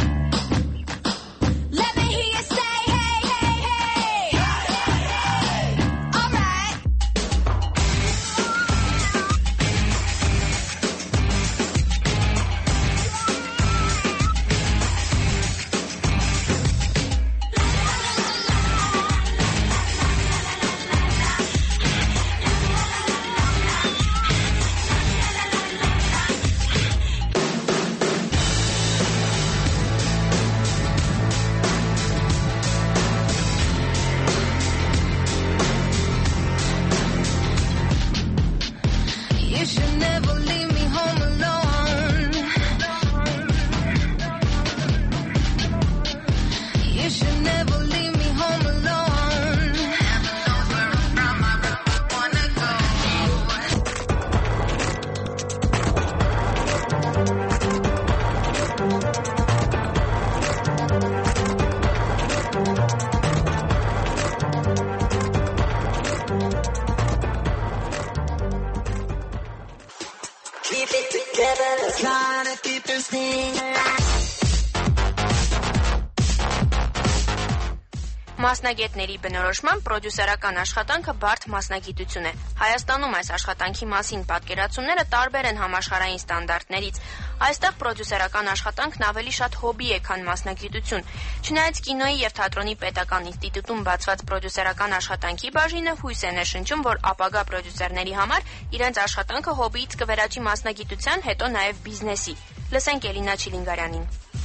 Մասնագետների բնորոշմամբ պրոդյուսերական աշխատանքը բարդ մասնագիտություն է։ Հայաստանում այս աշխատանքի մասին պատկերացումները տարբեր են համաշխարհային ստանդարտներից։ Այստեղ պրոդյուսերական աշխատանքն ավելի շատ հոբի է, քան մասնագիտություն։ Չնայած կինոյի եւ թատրոնի պետական ինստիտուտում բացված պրոդյուսերական աշխատանքի բաժինը հույս է ներշնչում, որ ապագա պրոդյուսերների համար իրենց աշխատանքը հոբիից կվերաճի մասնագիտության, հետո նաեւ բիզնեսի։ Լսենք Էլինա Չիլինգարյանին։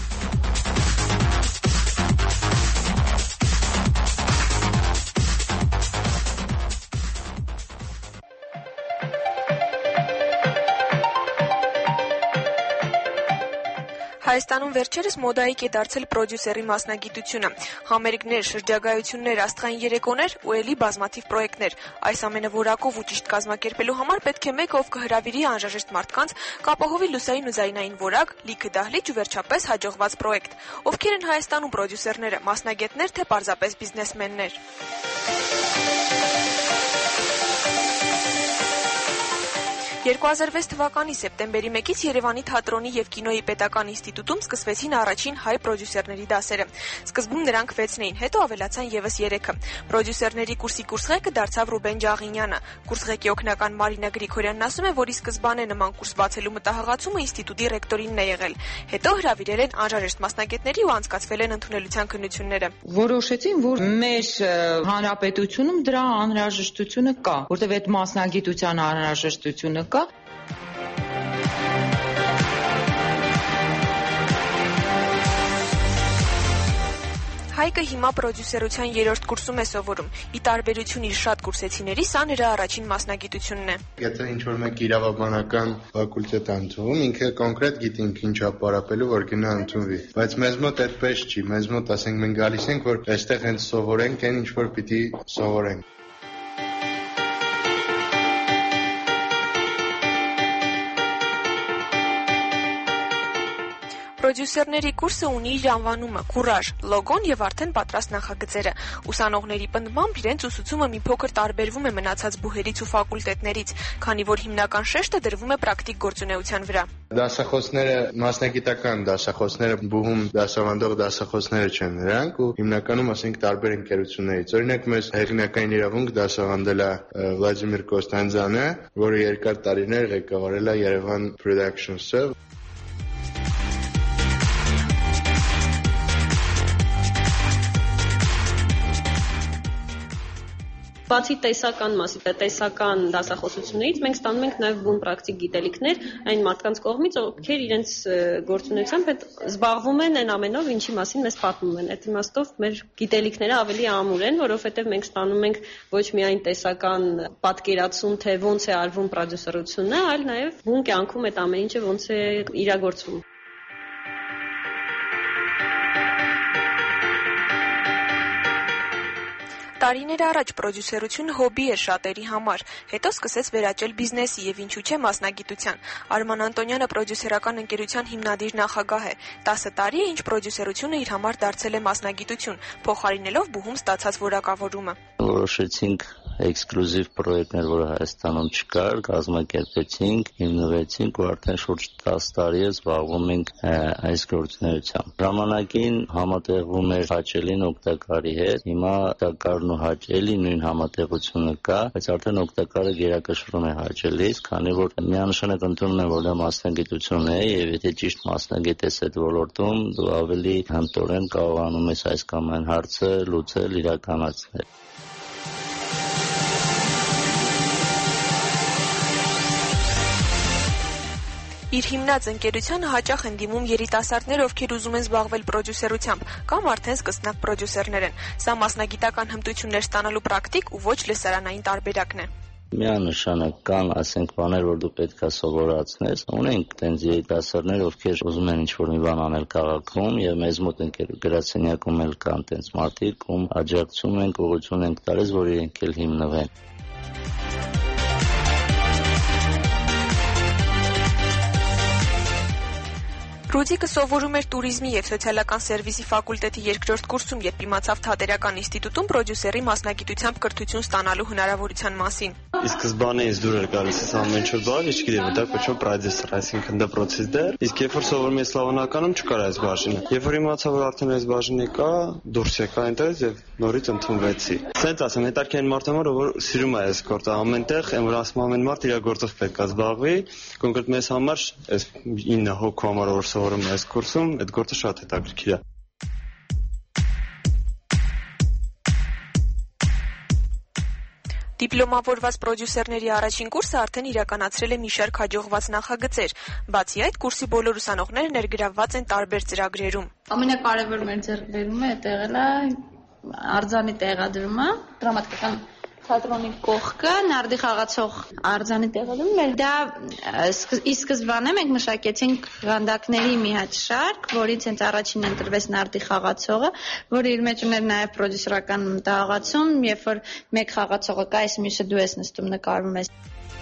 Հայաստանում վերջերս մոդայիկ է դարձել պրոդյուսերի մասնագիտությունը։ Համերգներ, շրջագայություններ, աստղային երեկոներ ու ելի բազմաթիվ պրոյեկտներ։ Այս ամենը որակով ու ճիշտ կազմակերպելու համար պետք է մեկ, ով կհրավիրի անհրաժեշտ մարդկանց, կապահովի լուսային ու ձայնային որակ, լիքը դահլիճ ու վերջապես հաջողված պրոյեկտ։ Ովքեր են Հայաստանում պրոդյուսերները, մասնագետներ թե պարզապես բիզնեսմեններ։ երկու հազար վեց թվականի սեպտեմբերի մեկից Երևանի թատրոնի եւ կինոյի պետական ինստիտուտում սկսվեցին առաջին հայ պրոդյուսերների դասերը։ Սկզբում նրանք վեցն էին, հետո ավելացան եւս երեքը։ Պրոդյուսերների կուրսի կուրսղեկը դարձավ Ռուբեն Ջաղինյանը։ Կուրսղեկի օգնական Մարինա Գրիգորյանն ասում է, որ ի սկզբանե նման կուրս բացելու մտահղացումը ինստիտուտի ռեկտորինն է եղել։ Հետո հրավիրել են անհրաժեշտ մասնագետների ու անցկացվել են ընդունելության քննությունները։ Որոշեցին, որ մեր հանրապետությունում դրա անհրաժեշտությունը կա, որտեղ այդ մասնագիտության անհրաժեշտությունը կա։ Հայկը հիմա պրոդյուսերության երրորդ կուրսում է սովորում։ Ի տարբերություն իր շատ կուրսեցիների, սա նրա առաջին մասնագիտությունն է։ Եթե ինչ-որ մեկ իրավաբանական ֆակուլտետ ընդունվում, ինքը կոնկրետ գիտի ինքը ինչա պարապելու, որ գնա ընդունվի։ Բայց մեզ մոտ այդպես չի, մեզ մոտ ասենք մենք գալիս ենք, որ այստեղ հենց սովորենք, այն ինչ որ պիտի սովորենք։ Պրոդյուսերների կուրսը ունի իր անվանումը՝ «Կուրաժ», լոգոն եւ արդեն պատրաստ նախագծերը։ Ուսանողների պնդմամբ իրենց ուսուցումը մի փոքր տարբերվում է մնացած բուհերից ու ֆակուլտետներից, քանի որ հիմնական շեշտը դրվում է պրակտիկ գործունեության վրա։ Դասախոսները, մասնագիտական դասախոսները բուհում դասավանդող դասախոսները չեն նրանք ու հիմնականում ասենք տարբեր ընկերություններից։ Օրինակ մեզ հեղինակային իրավունք դասավանդել է Վլադիմիր Կոստանդյանը, որը երկար տարիներ ղեկավարել է Երևան Productions-ը։ Բացի տեսական մասի, տեսական դասախոսություններից մենք ստանում ենք նաև բուն պրակտիկ գիտելիքներ այն մարդկանց կողմից, ովքեր իրենց գործունեությամբ հետ զբաղվում են այն ամենով, ինչի մասին մեզ պատմում են։ Այդ իմաստով մեր գիտելիքները ավելի ամուր են, որովհետև մենք ստանում ենք ոչ միայն տեսական պատկերացում, թե ոնց է արվում պրոդյուսերությունը, այլ նաև բուն կյանքում այդ ամեն ինչը ոնց է իրագործվում։ Տարիներ առաջ պրոդյուսերությունը հոբի էր շատերի համար, հետո սկսեց վերաճել բիզնեսի եւ ինչու՞ չէ մասնագիտության։ Արման Անտոնյանը պրոդյուսերական ընկերության հիմնադիր նախագահ է։ տասը տարի է, ինչ պրոդյուսերությունը իր համար դարձել է մասնագիտություն, փոխարինելով բուհում ստացած որակավորումը։ Որոշեցինք էքսկլյուզիվ պրոյեկտներ, որը Հայաստանում չկար, կազմակերպեցինք, հիմնվեցինք ու արդեն շուրջ տասը տարի է զբաղվում ենք այս գործունեությամբ։ Ժամանակին համատեղվում էր հաճելին օգտակարի հետ, հիմա օգտակարն ու հաճելի նույն համատեղությունը կա, բայց արդեն օգտակարը գերակշռում է հաճելից, քանի որ միանշանակ ընդունում են, որ դա մասնագիտություն է, եւ եթե ճիշտ մասնագետ ես այդ ոլորտում, դու ավելի հմտորեն կարողանում ես այս կամ այն հարցը լուծել, իրականացնել։ Իր հիմնած ընկերությանը հաճախ են դիմում երիտասարդներ, ովքեր ուզում են զբաղվել պրոդյուսերությամբ, կամ արդեն սկսնակ պրոդյուսերներ են։ Սա մասնագիտական հմտություններ ստանալու պրակտիկ ու ոչ լսարանային տարբերակն է։ Միանշանակ կան, ասենք, բաներ, որ դու պետք է սովորացնես։ Ունենք տենց երիտասարդներ, ովքեր ուզում են ինչ-որ մի բան անել քաղաքում, եւ մեզ մոտ գրասենյակում էլ կան տենց մարդիկ, ում աջակցում ենք, ուղղություն ենք տալիս, որ իրենք էլ հիմնվեն։ Ռուդիկը սովորում էր տուրիզմի եւ սոցիալական սերվիսի ֆակուլտետի երկրորդ կուրսում, երբ իմացավ Թատերական ինստիտուտում պրոդյուսերի մասնագիտությամբ կրթություն ստանալու հնարավորության մասին։ Ի սկզբանե ինձ դուր էր գալիս այս ամեն ինչ բան, չգիտեմ, դա կոչվում պրոդյուսեր, այսինքն դպրոցից դեռ, իսկ երբ որ սովորում ես Սլավոնականում չկար այս բաժինը։ Երբ որ իմացա, որ արդեն այս բաժինը կա, դուրս եկա այնտեղից եւ նորից ընդունվեցի։ Սենց ասեմ, հետարքային մարդը, որ սիրում է այս գործը ամենտեղ, այն որ ասում ամեն մարդ իր գործով պետք է զբաղվի, կոնկրետ մեզ համար այս ինը հոգու համար որ սովորում այս կուրսում, այդ գործը շատ հետաքրքիր է։ Դիպլոմավորված պրոդյուսերների առաջին կուրսը արդեն իրականացրել է մի շարք հաջողված նախագծեր։ Բացի այդ, կուրսի բոլոր ուսանողները ներգրավված են տարբեր ծրագրերում։ Ամենակարևորը մեր ձեռքբերումը է եղել է արձանի տեղադրումը, դրամատիկական թատրոնի կողքը, նարդի խաղացող արձանի տեղադրումը։ Դա ի սկզբանե մենք մշակեցինք գանդակների մի հատ շարք, որից հենց առաջինն ընտրվեց նարդի խաղացողը, որը իր մեջ ուներ նաև պրոդյուսերական մտահղացում, երբ որ մեկ խաղացողը կա, այս մյուսը դու ես նստում նկարվում ես։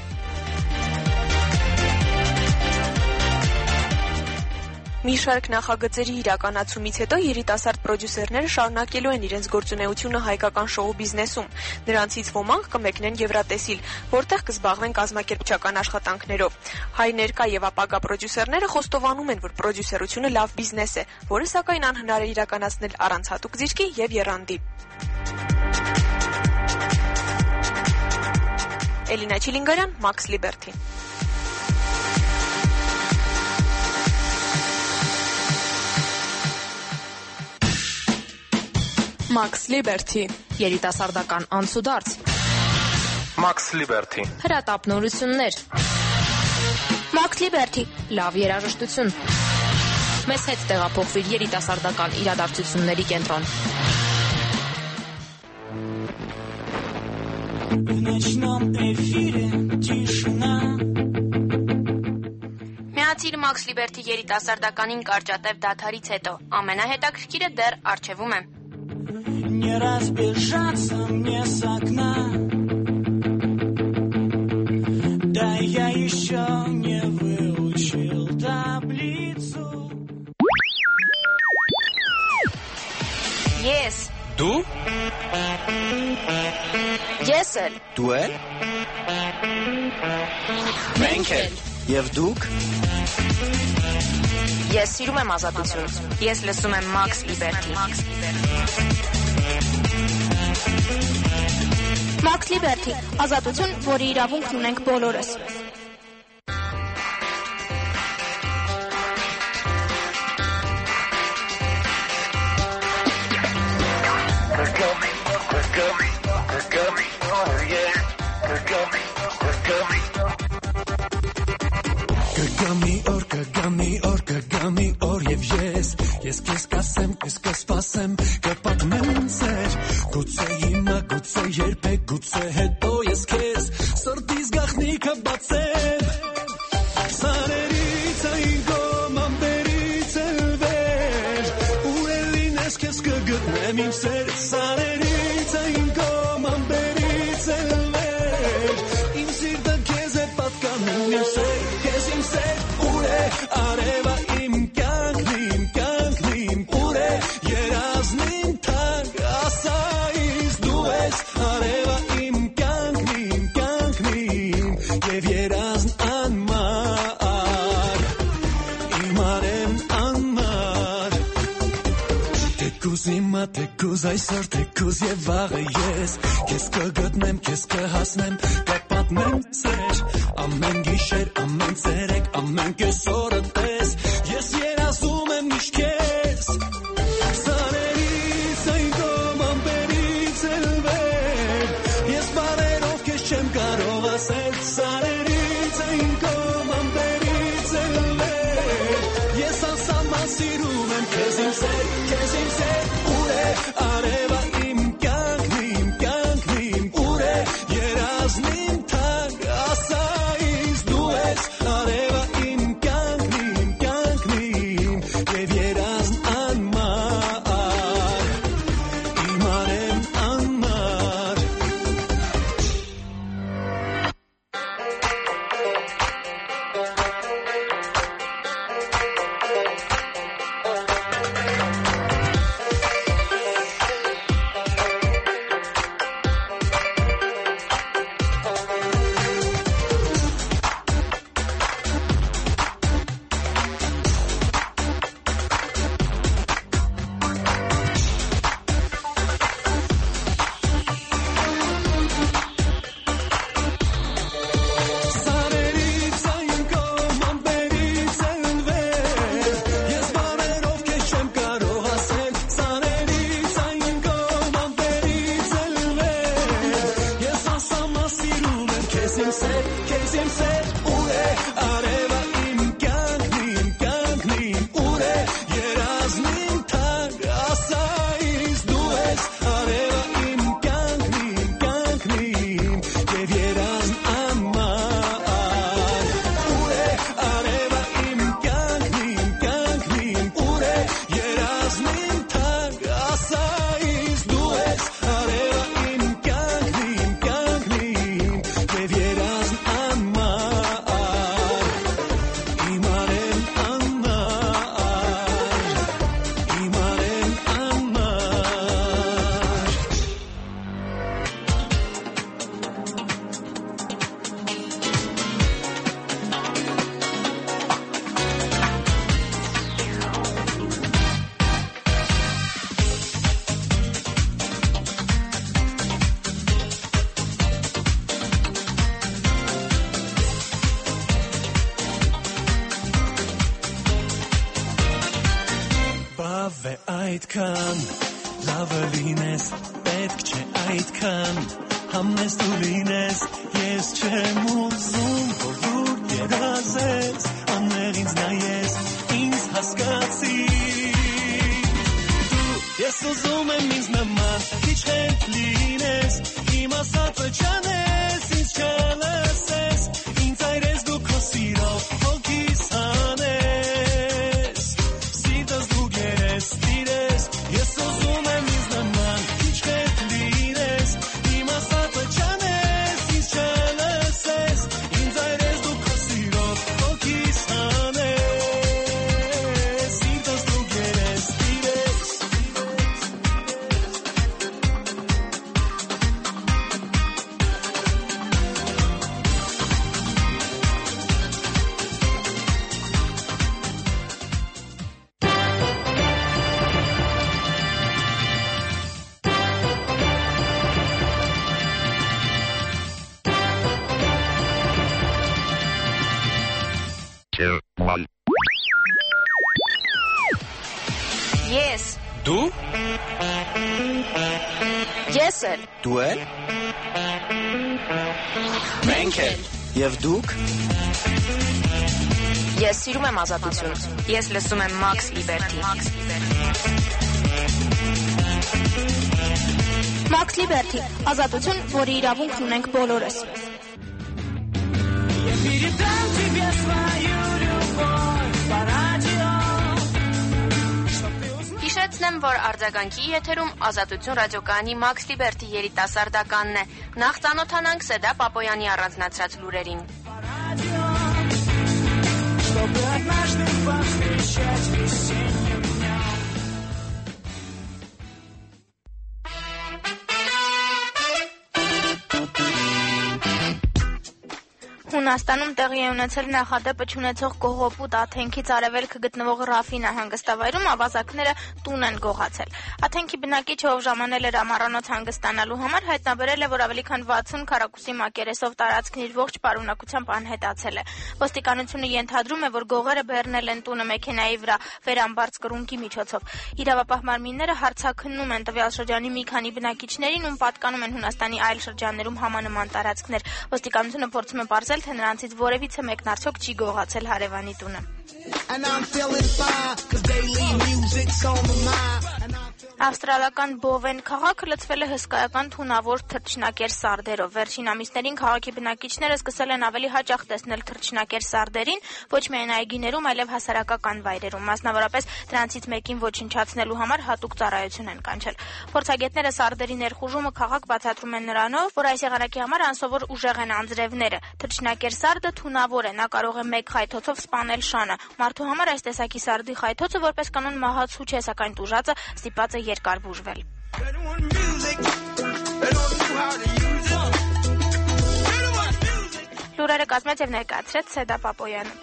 Մի շարք նախագծերի իրականացումից հետո երիտասարդ պրոդյուսերները շարունակելու են իրենց գործունեությունը հայկական շոու բիզնեսում։ Նրանցից ոմանք կմեկնեն Եվրատեսիլ, որտեղ կզբաղվեն կազմակերպչական աշխատանքներով։ Հայ ներկա եւ ապագա պրոդյուսերները խոստովանում են, որ պրոդյուսերությունը լավ բիզնես է, որը սակայն անհնար է իրականացնել առանց հատուկ ձիրքի եւ եռանդի։ Էլինա Չիլինգարյան, Max Liberty։ Max Liberty երիտասարդական անցուդարձ Max Liberty հրատապնորություններ Max Liberty լավ երաժշտություն Մեզ հետ տեղափոխվիր երիտասարդական իրադարձությունների կենտրոն В ночном эфире тишина Միացիր Max Liberty երիտասարդականին կարճատև դադարից հետո ամենահետաքրքիրը դեռ առջևում է Не разбежаться мне с окна Да я еще не выучил таблицу Yes Դու Ես էլ Դու էլ Մենք էլ Եվ դուք Ես սիրում եմ ազատություն Ես լսում եմ Max Liberty Max Liberty ազատություն, որի իրավունքն ունենք բոլորս Կգամի օր, կգամի օր, կգամի օր եւ ես ես քեզ կասեմ, քեզ կսպասեմ, կպատմեմ ձեր գուցե հիմա, գուցե երբեք, գուցե հետո ես քեզ սրտիս գաղտնիքը բացեմ սարերից այն կողմ ամպերից էլ վեր ուր էլ լինես քեզ կգտնեմ իմ սեր սարերից այն կողմ ամպերից էլ վեր իմ սիրտը քեզ է պատկանում իմ սեր Արևա իմ կյանքնին, կյանքնին ուր է երազնին թանկ ասա ինձ դու ես Արևա իմ կյանքնին, կյանքնին և երազն անմար իմ արևն անմար Թեկուզ հիմա, թեկուզ այսօր, թեկուզ և վաղը ես Քեզ կգտնեմ, քեզ կհասնեմ, կպատմեմ ձեր Ամեն գիշեր, ամեն ցերեկ, ամեն կեսօրը տես Ես երազում եմ միշտ քեզ Սարերից այն կողմ ամպերից էլ վեր Ես բառերով քեզ չեմ կարող ասել Սարերից այն կողմ ամպերից էլ վեր Ես անսահման սիրում եմ քեզ իմ սեր, քեզ իմ սեր Ուր է արևա իմ կյանքնին, կյանքնին Ուր է երազնին թանկ ասա ինձ դու ես Արևա իմ կյանքնին, կյանքնին Եվ երազն անմար Իմ արևն անմար Սարերից այն կողմ ամպերից էլ վեր Ես բառերով քեզ չեմ կարող ասել Սարերից այն կողմ ամպերից էլ վեր Ես անսահման սիրում եմ քեզ իմ սեր, քեզ իմ սեր Ուր է արևա իմ կյանքնին, կյանքնին Ուր է երազնին թանկ ասա ինձ դու ես Արևա իմ կյանքնին, կյանքնին Եվ երազն անմար Ուր է արևա իմ կյանքնին, կյանքնին Ուր է երազնին թանկ ասա ինձ դու ես Արևա իմ կյանքնին, կյանքնին Եվ երազն անմար Իմ արևն անմար Իմ արևն անմար Բավ է այդքան, լավը լինես, պետք չէ այդքան Համնես դու լինես, ես չեմ ուզում, որ դու երազես Անեղ ինձ նայես, ինձ հասկացիր Դու ես ուզում եմ ինձ նման, քիչ խենթ լինես Իմ ասածը չանես, ինձ չլսես Ինձ այրես դու քո սիրով, հոգիս հանես Սիրտս դու գերես, տիրես Ես ուզում եմ ինձ նման, քիչ խենթ լինես Իմ ասածը չանես, ինձ չլսես Ինձ այրես դու քո սիրով, հոգիս հանես Սիրտս դու գերես, տիրես Ես Դու Ես էլ։ Դու էլ։ Մենք էլ։ Եվ դուք։ Ես սիրում եմ ազատություն։ Ես լսում եմ Max Liberty։ Max Liberty, ազատություն, որի իրավունքն ունենք բոլորս։ Հիշեցնեմ, որ արձագանքի եթերում Ազատություն ռադիոկայանի Max Liberty երիտասարդականն է։ Նախ ծանոթանանք Սեդա Պապոյանի առանձնացրած լուրերին։ Чтобы однажды повстречать весенним днем. Հունաստանում տեղի է ունեցել նախադեպը չունեցող կողոպու Աթենքից արևելքը գտնվող Ռաֆինա հանգստավայրում ավազակները տուն են գողացել։ Աթենքի բնակիչը, ով ժամանել էր ամառանոց հանգստանալու համար, հայտնաբերել է, որ ավելի քան վաթսուն քառակուսի մակերեսով տարածքն իր ողջ պարունակությամբ անհետացել է։ Ոստիկանությունը ենթադրում է, որ գողերը բեռնել են տունը մեքենայի վրա վերամբարձ կռունկի միջոցով։ Իրավապահ մարմինները հարցաքննում են տվյալ շրջանի մի քանի բնակիչներին, ում պատկանում են Հունաստանի այլ շրջաններում համանման տարածքներ։ Ոստիկանությունը փորձում է պարզել, թե նրանցից որևիցե մեկն արդյոք չի գողացել հարևանի տունը։ Ավստրալական Բովեն քաղաքը լցվել է հսկայական թունավոր թռչնակեր սարդերով։ Վերջին ամիսներին քաղաքի բնակիչները սկսել են ավելի հաճախ տեսնել թռչնակեր սարդերին, ոչ միայն այգիներում, այլև հասարակական վայրերում։ Մասնավորապես դրանցից մեկին ոչնչացնելու համար հատուկ ծառայություն են կանչել։ Փորձագետները սարդերի ներխուժումը քաղաք բացատրում են նրանով, որ այս եղանակի համար անսովոր ուժեղ են անձրևները։ Թռչնակեր սարդը թունավոր է, նա կարող է մեկ խայթոցով սպանել շանը։ Մարդու համար այս տեսակի սարդի խայթոցը որպես կանոն մահացու չէ, սակայն տուժածը ստիպված է երկար բուժվել։ Լուրերը կազմեց եւ ներկայացրեց Սեդա Պապոյանը։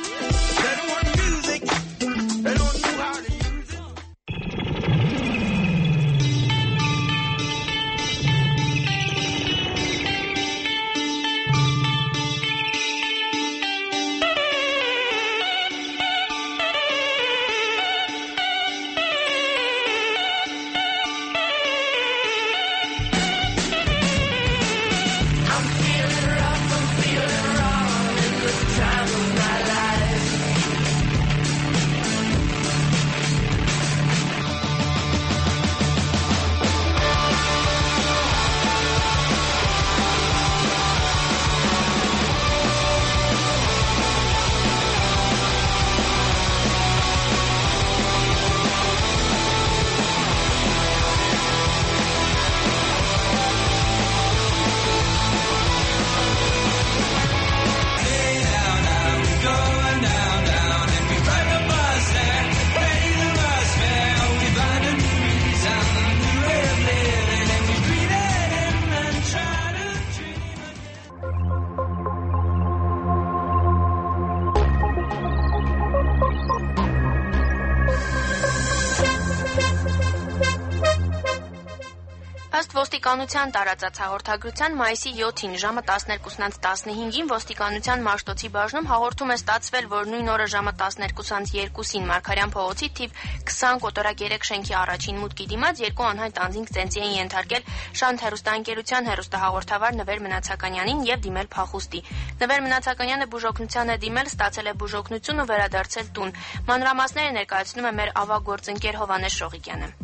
Ըստ ոստիկանության տարածած հաղորդագրության մայիսի յոթին ժամը տասներկուսից տասնհինգին ոստիկանության Մաշտոցի բաժնում հաղորդում է ստացվել, որ նույն օրը ժամը տասներկուսից երկուսին Մարգարյան փողոցի թիվ քսան կոտորակ երեք շենքի առաջին մուտքի դիմաց երկու անհայտ անձինք ծենծի են ենթարկել Շանթ հեռուստաընկերության հեռուստահաղորդավար Նվեր Մնացականյանին եւ դիմել փախուստի։ Նվեր Մնացականյանը բուժօգնության է դիմել, ստացել է բուժօգնություն ու վերադարձել տուն։ Մանրամասները ներկայացնում է մեր ավագ գործընկեր Հովհաննես Շողիկյանը։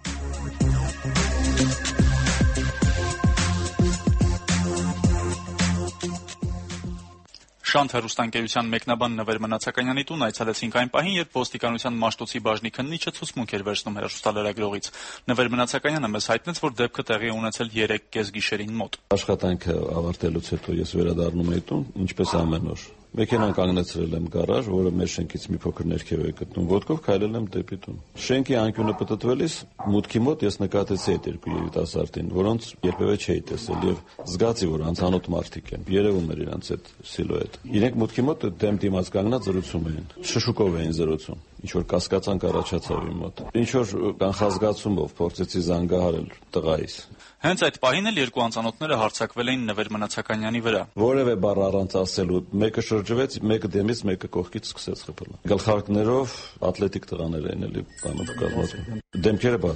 Շանթ հեռուստաընկերության մեկնաբան Նվեր Մնացականյանի տուն այցելեցինք այն պահին, երբ ոստիկանության Մաշտոցի բաժնի քննիչը ցուցմունք էր վերցնում հեռուստալրագրողից։ Նվեր Մնացականյանը մեզ հայտնեց, որ դեպքը տեղի է ունեցել երեք կես գիշերին մոտ։ Աշխատանքը ավարտելուց հետո ես վերադառնում էի տուն, ինչպես ամեն օր։ Մեքենան կանգնեցրել եմ գարաժ, որը մեր շենքից մի փոքր ներքև է գտնում, ոտքով քայլել եմ դեպի տուն։ Շենքի անկյունը պտտվելիս մուտքի մոտ ես նկատեցի այդ երկու երիտասարդին, որոնց երբևէ չէի տեսել եւ զգացի, որ անծանոթ մարդիկ են։ Երևում էր իրանց այդ սիլուետը։ Իրենք մուտքի մոտ դեմ դիմաց կանգնած զրուցում էին։ Շշուկով էին զրուցում։ Ինչ որ կասկածանք առաջացավ իմ մոտ։ Ինչ որ կանխազգացումով փորձեցի զանգահարել տղայիս։ Հենց այդ պահին էլ երկու անծանոթները հարձակվել էին Նվեր Մնացականյանի վրա։ Որևէ բառ առանց ասելու, մեկը շրջվեց, մեկը դեմից, մեկը կողքից սկսեց խփել։ Գլխարկներով ատլետիկ տղաներ էին էլի, բանով կազմած։ Դեմքերը բաց։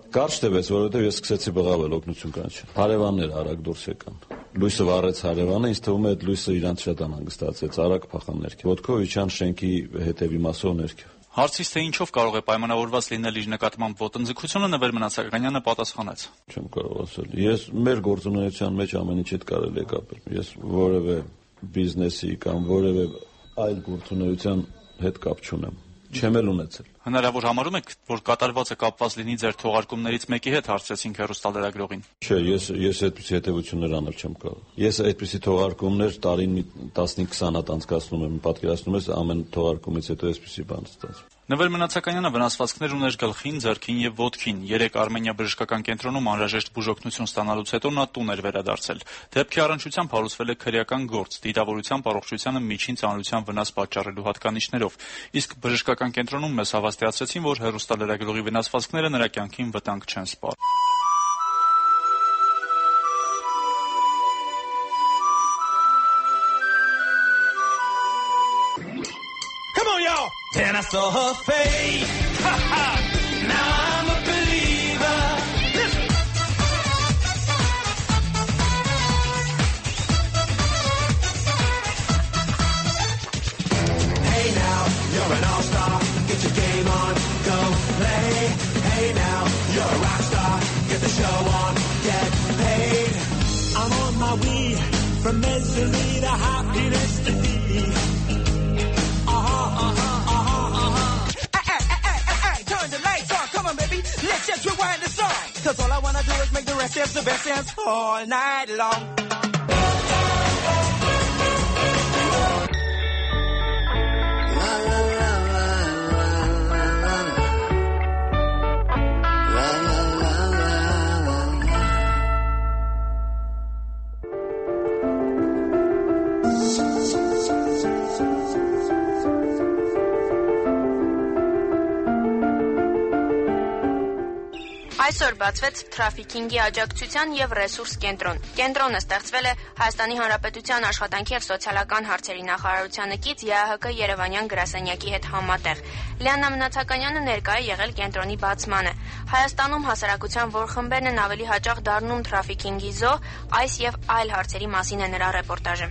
Կարճ տևեց, որովհետև ես սկսեցի բղավել օգնություն կանչել։ Հարևանները արագ դուրս եկան։ Լույսը վառեց հարևանը, ինձ թվում է այդ լույսը իրանց շատ անհանգստացեց, արագ փախան ներքև։ Ոտքով իջան շենքի հետևի մասով ներքև։ Հարցից թե ինչով կարող է պայմանավորված լինել իր նկատմամբ ոտնձգությունը, Նվեր Մնացականյանը պատասխանեց. Չեմ կարող ասել։ Ես մեր գործունեության մեջ ամեն ինչ հետ կարելի է կապել։ Ես որևէ բիզնեսի կամ որևէ այլ գործունեության հետ կապ չունեմ։ Չեմ էլ ունեցել։ Հնարավոր համարում եք, որ կատարվածը կապված լինի ձեր թողարկումներից մեկի հետ, հարցրեցինք հեռուստալրագրողին։ Չէ, ես ես այդպիսի հետևություններ անել չեմ կարող։ Ես այդպիսի թողարկումներ տարին տասնհինգ քսան հատ անցկացնում եմ, պատկերացնում ես, ամեն թողարկումից հետո այսպիսի բան ստացվում։ Նվեր Մնացականյանը վնասվածքներ ուներ գլխին, ձեռքին եւ ոտքին։ Երեք Արմենիա բժշկական կենտրոնում անհրաժեշտ բուժօգնություն ստանալուց հետո նա տուն էր վերադարձել։ Դեպքի առնչությամբ հարուցվել է քրեական գործ, դիտավորությամբ առողջությանը միջին ծանրության վնաս պատճառելու հատկանիշներով։ Իսկ բժշկական կենտրոնում մեզ հավաստիացրեցին, որ հեռուստալրագրողի վնասվածքները նրա կյանքին վտանգ չեն սպառ։ Then I saw her face. Ha ha! Now I'm a believer. Listen. Hey now, you're an all-star. Get your game on, go play. Hey now, you're a rock star. Get the show on, get paid. I'm on my way from misery to happiness to be. Uh-huh, uh-huh. Let's just rewind the song, cause all I wanna do is make the rest of the best dance all night long. Այսօր բացվեց Թրաֆիքինգի աջակցության եւ ռեսուրս կենտրոն։ Կենտրոնը ստեղծվել է Հայաստանի Հանրապետության աշխատանքի եւ սոցիալական հարցերի նախարարությանը կից ԵԱՀԿ Երևանյան գրասենյակի հետ համատեղ։ Լիաննա Մնացականյանը ներկա է եղել կենտրոնի բացմանը։ Հայաստանում հասարակության որ խմբերն են ավելի հաճախ դառնում թրաֆիքինգի զոհ, այս եւ այլ հարցերի մասին է նրա ռեպորտաժը։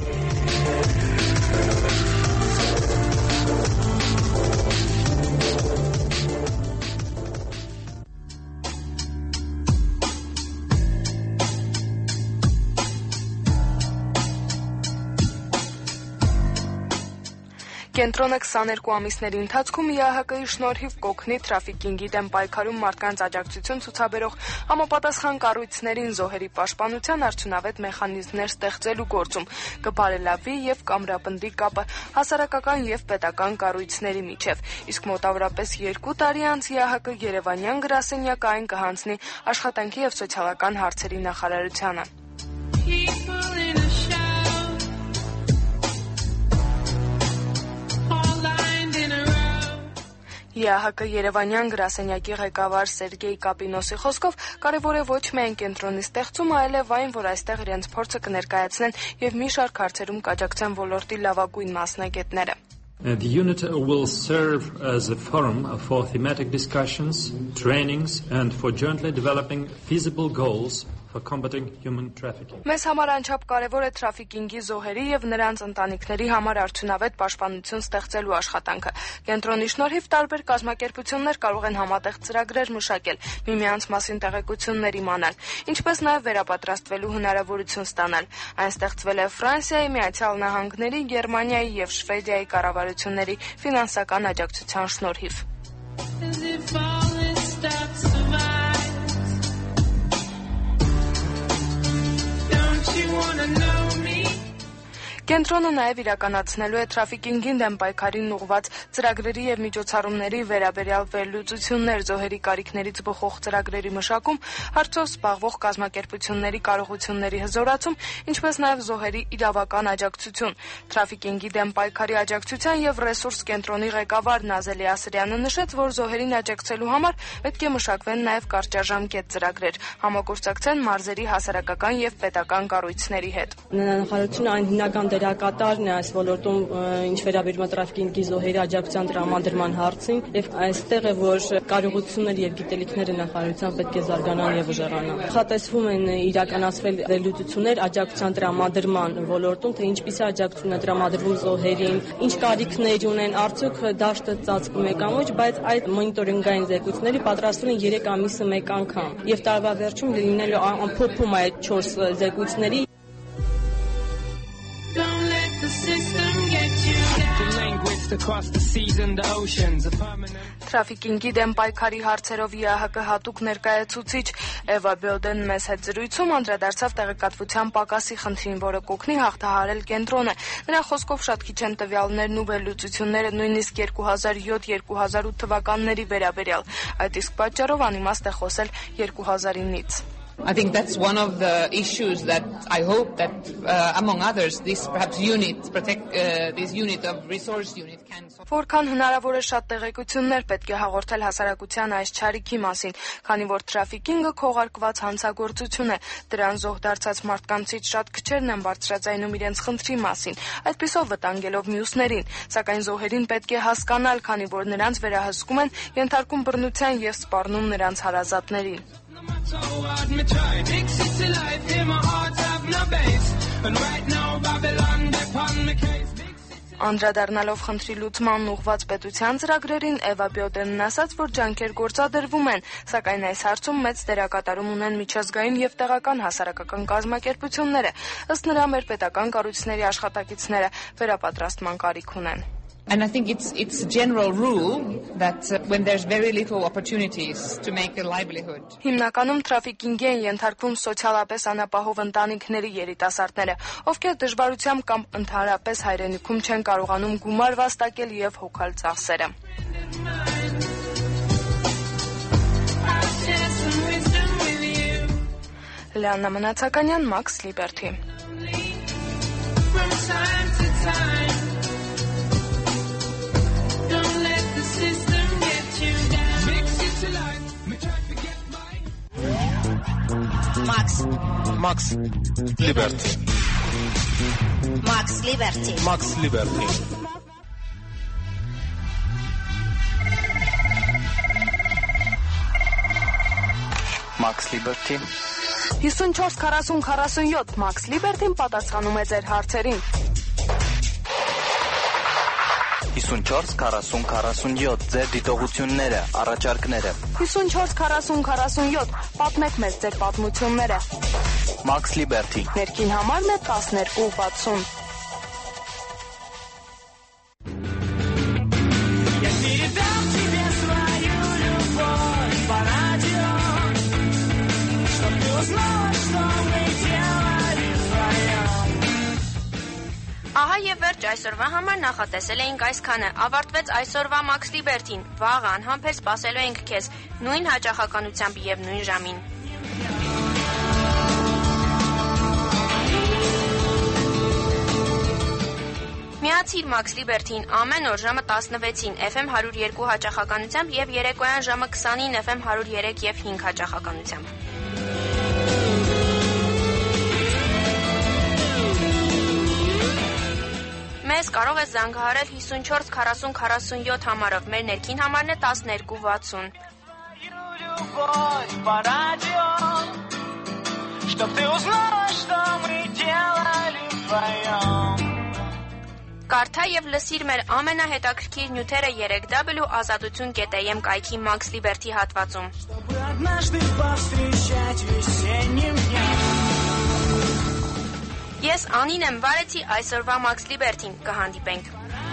Կենտրոնը քսաներկու ամիսների ընթացքում ԵԱՀԿ-ի շնորհիվ կօգնի թրաֆիքինգի դեմ պայքարում մարդկանց աջակցություն ցուցաբերող համապատասխան կառույցներին զոհերի պաշտպանության արդյունավետ մեխանիզմներ ստեղծելու գործում, կբարելավի եւ կամրապնդի կապը հասարակական եւ պետական կառույցների միջեւ, իսկ մոտավորապես երկու տարի անց ԵԱՀԿ Երևանյան գրասենյակը այն կհանձնի աշխատանքի եւ սոցիալական հարցերի նախարարությանը։ ԵԱՀԿ Երևանյան գրասենյակի ղեկավար Սերգեյ Կապինոսի խոսքով կարևոր է ոչ միայն կենտրոնի ստեղծումը, այլև այն, որ այստեղ իրենց փորձը կներկայացնեն եւ մի շարք հարցերում կաջակցեն ոլորտի լավագույն մասնագետները։ The unit will serve as a forum for thematic discussions, trainings and for jointly developing feasible goals for combating human trafficking. Մեզ համար անչափ կարևոր է թրաֆիքինգի զոհերի եւ նրանց ընտանիքների համար արդյունավետ պաշտպանություն ստեղծելու աշխատանքը։ Կենտրոնի շնորհիվ տարբեր կազմակերպություններ կարող են համատեղ ծրագրեր մշակել, միմյանց մասին տեղեկություններ իմանալ, ինչպես նաեւ վերապատրաստվելու հնարավորություն ստանալ։ Այն ստեղծվել է Ֆրանսիայի, Միացյալ Նահանգների, Գերմանիայի եւ Շվեդիայի կառավարությունների ֆինանսական աջակցության շնորհիվ։ Կենտրոնը նաև իրականացնելու է թրաֆիքինգին դեմ պայքարին ուղղված ծրագրերի եւ միջոցառումների վերաբերյալ վերլուծություններ, զոհերի կարիքներից բխող ծրագրերի մշակում, հարցով զբաղվող կազմակերպությունների կարողությունների հզորացում, ինչպես նաև զոհերի իրավական աջակցություն։ Թրաֆիքինգի դեմ պայքարի աջակցության եւ ռեսուրս կենտրոնի ղեկավար Նազելի Ասրյանը նշեց, որ զոհերին աջակցելու համար պետք է մշակվեն նաև կարճաժամկետ ծրագրեր, համագործակցեն մարզերի հասարակական եւ պետական կառույցների հետ։ Նախարարությունը այն հիմնական դերակատարն է այս ոլորտում, ինչ վերաբերում է տրաֆիկինգի զոհերի աջակցության տրամադրման հարցին, եւ այստեղ է, որ կարողությունները եւ գիտելիքները նախարարության պետք է զարգանան եւ ուժեղանան։ Նախատեսվում են իրականացվել վերլուծություններ աջակցության տրամադրման ոլորտում, թե ինչպես է աջակցությունը տրամադրվում զոհերին, ինչ կարիքներ ունեն, արդյոք դաշտը ծածկում է կամ ոչ, բայց այդ մոնիտորինգային զեկույցները պատրաստվում են երեք ամիսը մեկ անգամ եւ տարվա վերջում լինելու ամփոփում այդ չորս զեկույցների։ Թրաֆիկինգի դեմ պայքարի հարցերով ԵԱՀԿ հատուկ ներկայացուցիչ Էվա Բյոդեն մեծ հետզրույցում անդրադարձավ տեղեկատվության պակասի խնդրին, որը կօգնի հաղթահարել կենտրոնը։ Նրա խոսքով շատ քիչ են տվյալներն ու վերլուծությունները նույնիսկ երկու հազար յոթ երկու հազար ութ թվականների վերաբերյալ։ Այդ իսկ պատճառով անիմաստ է խոսել երկու հազար ինից։ I think that's one of the issues that I hope that, uh, among others, this perhaps unit, protect uh, this unit of resource unit can. Որքան հնարավոր է շատ տեղեկություններ պետք է հաղորդել հասարակության այս չարիքի մասին, քանի որ թրաֆիկինգը քողարկված հանցագործություն է, դրան զոհ դարձած մարդկանցից շատ քչերն են բարձրաձայնում իրենց խնդրի մասին, այդպիսով վտանգելով մյուսներին, սակայն զոհերին պետք է հասկանալ, քանի որ նրանց վերահսկում են, ենթարկում բռնության եւ սպառնում նրանց հարազատներին։ So hard me try, big city life, here my heart have no base, and right now Babylon they on me case. Անդրադառնալով խնդրի լուծմանն ուղղված պետության ծրագրերին, Էվա Բյոդենն ասաց, որ ջանքեր գործադրվում են, սակայն այս հարցում մեծ դերակատարում ունեն միջազգային եւ տեղական հասարակական կազմակերպությունները, ըստ նրա մեր պետական կառույցների աշխատակիցները վերապատրաստման կարիք ունեն։ And I think it's it's a general rule that uh, when there's very little opportunities to make a livelihood. Հիմնականում թրաֆիկինգի են ենթարկվում սոցիալապես անապահով ընտանիքների երիտասարդները, ովքեր դժվարությամբ կամ ընդհանրապես հայրենիքում չեն կարողանում գումար վաստակել եւ հոգալ ծախսերը։ Լիաննա Մնացականյան, Max Liberty։ Max. Max Liberty. Max Liberty. Max Liberty. Max Liberty. հիսունչորս քառասուն քառասունյոթ Max Liberty-ն պատասխանում է ձեր հարցերին։ հիսունչորս քառասուն քառասունյոթ ձեր դիտողությունները, առաջարկները։ հիսունչորս քառասուն քառասունյոթ պատմեք մեզ ձեր պատմությունները։ Max Liberty։ Ներքին համարն է տասներկու վաթսուն։ Ահա եւ վերջ այսօրվա համար նախատեսել էինք այսքանը։ Ավարտվեց այսօրվա Max Liberty-ն։ Վաղ անհամբեր սպասելու ենք քեզ նույն հաճախականությամբ եւ նույն ժամին։ Միացիր Max Liberty-ին ամեն օր ժամը տասնվեցին Էֆ Էմ հարյուր երկու հաճախականությամբ եւ երեկոյան ժամը քսանին Էֆ Էմ հարյուր երեք եւ հինգ հաճախականությամբ։ Մեզ կարող է զանգահարել հիսունչորս քառասուն քառասունյոթ համարով, մեր ներքին համարն է տասներկու վաթսուն։ Կարդա եւ լսիր մեր ամենահետաքրքիր նյութերը երեք դաբլյու ազատություն կետ էյ էմ կայքի Max Liberty հատվածում։ Ես Անին եմ, վարեցի այսօրվա Max Liberty-ին, կհանդիպենք։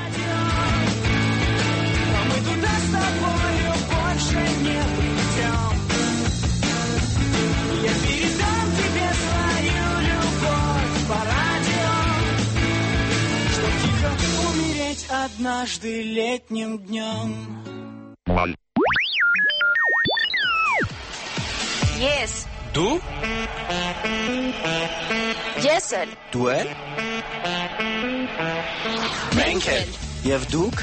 Однажды летним днем. Yes. Դու? Ես էլ։ Դու էլ? Մենք էլ։ Եվ դուք?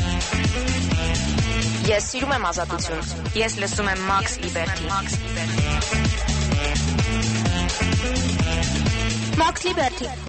Ես սիրում եմ ազատություն։ Ես լսում եմ Max Liberty։ Max Liberty։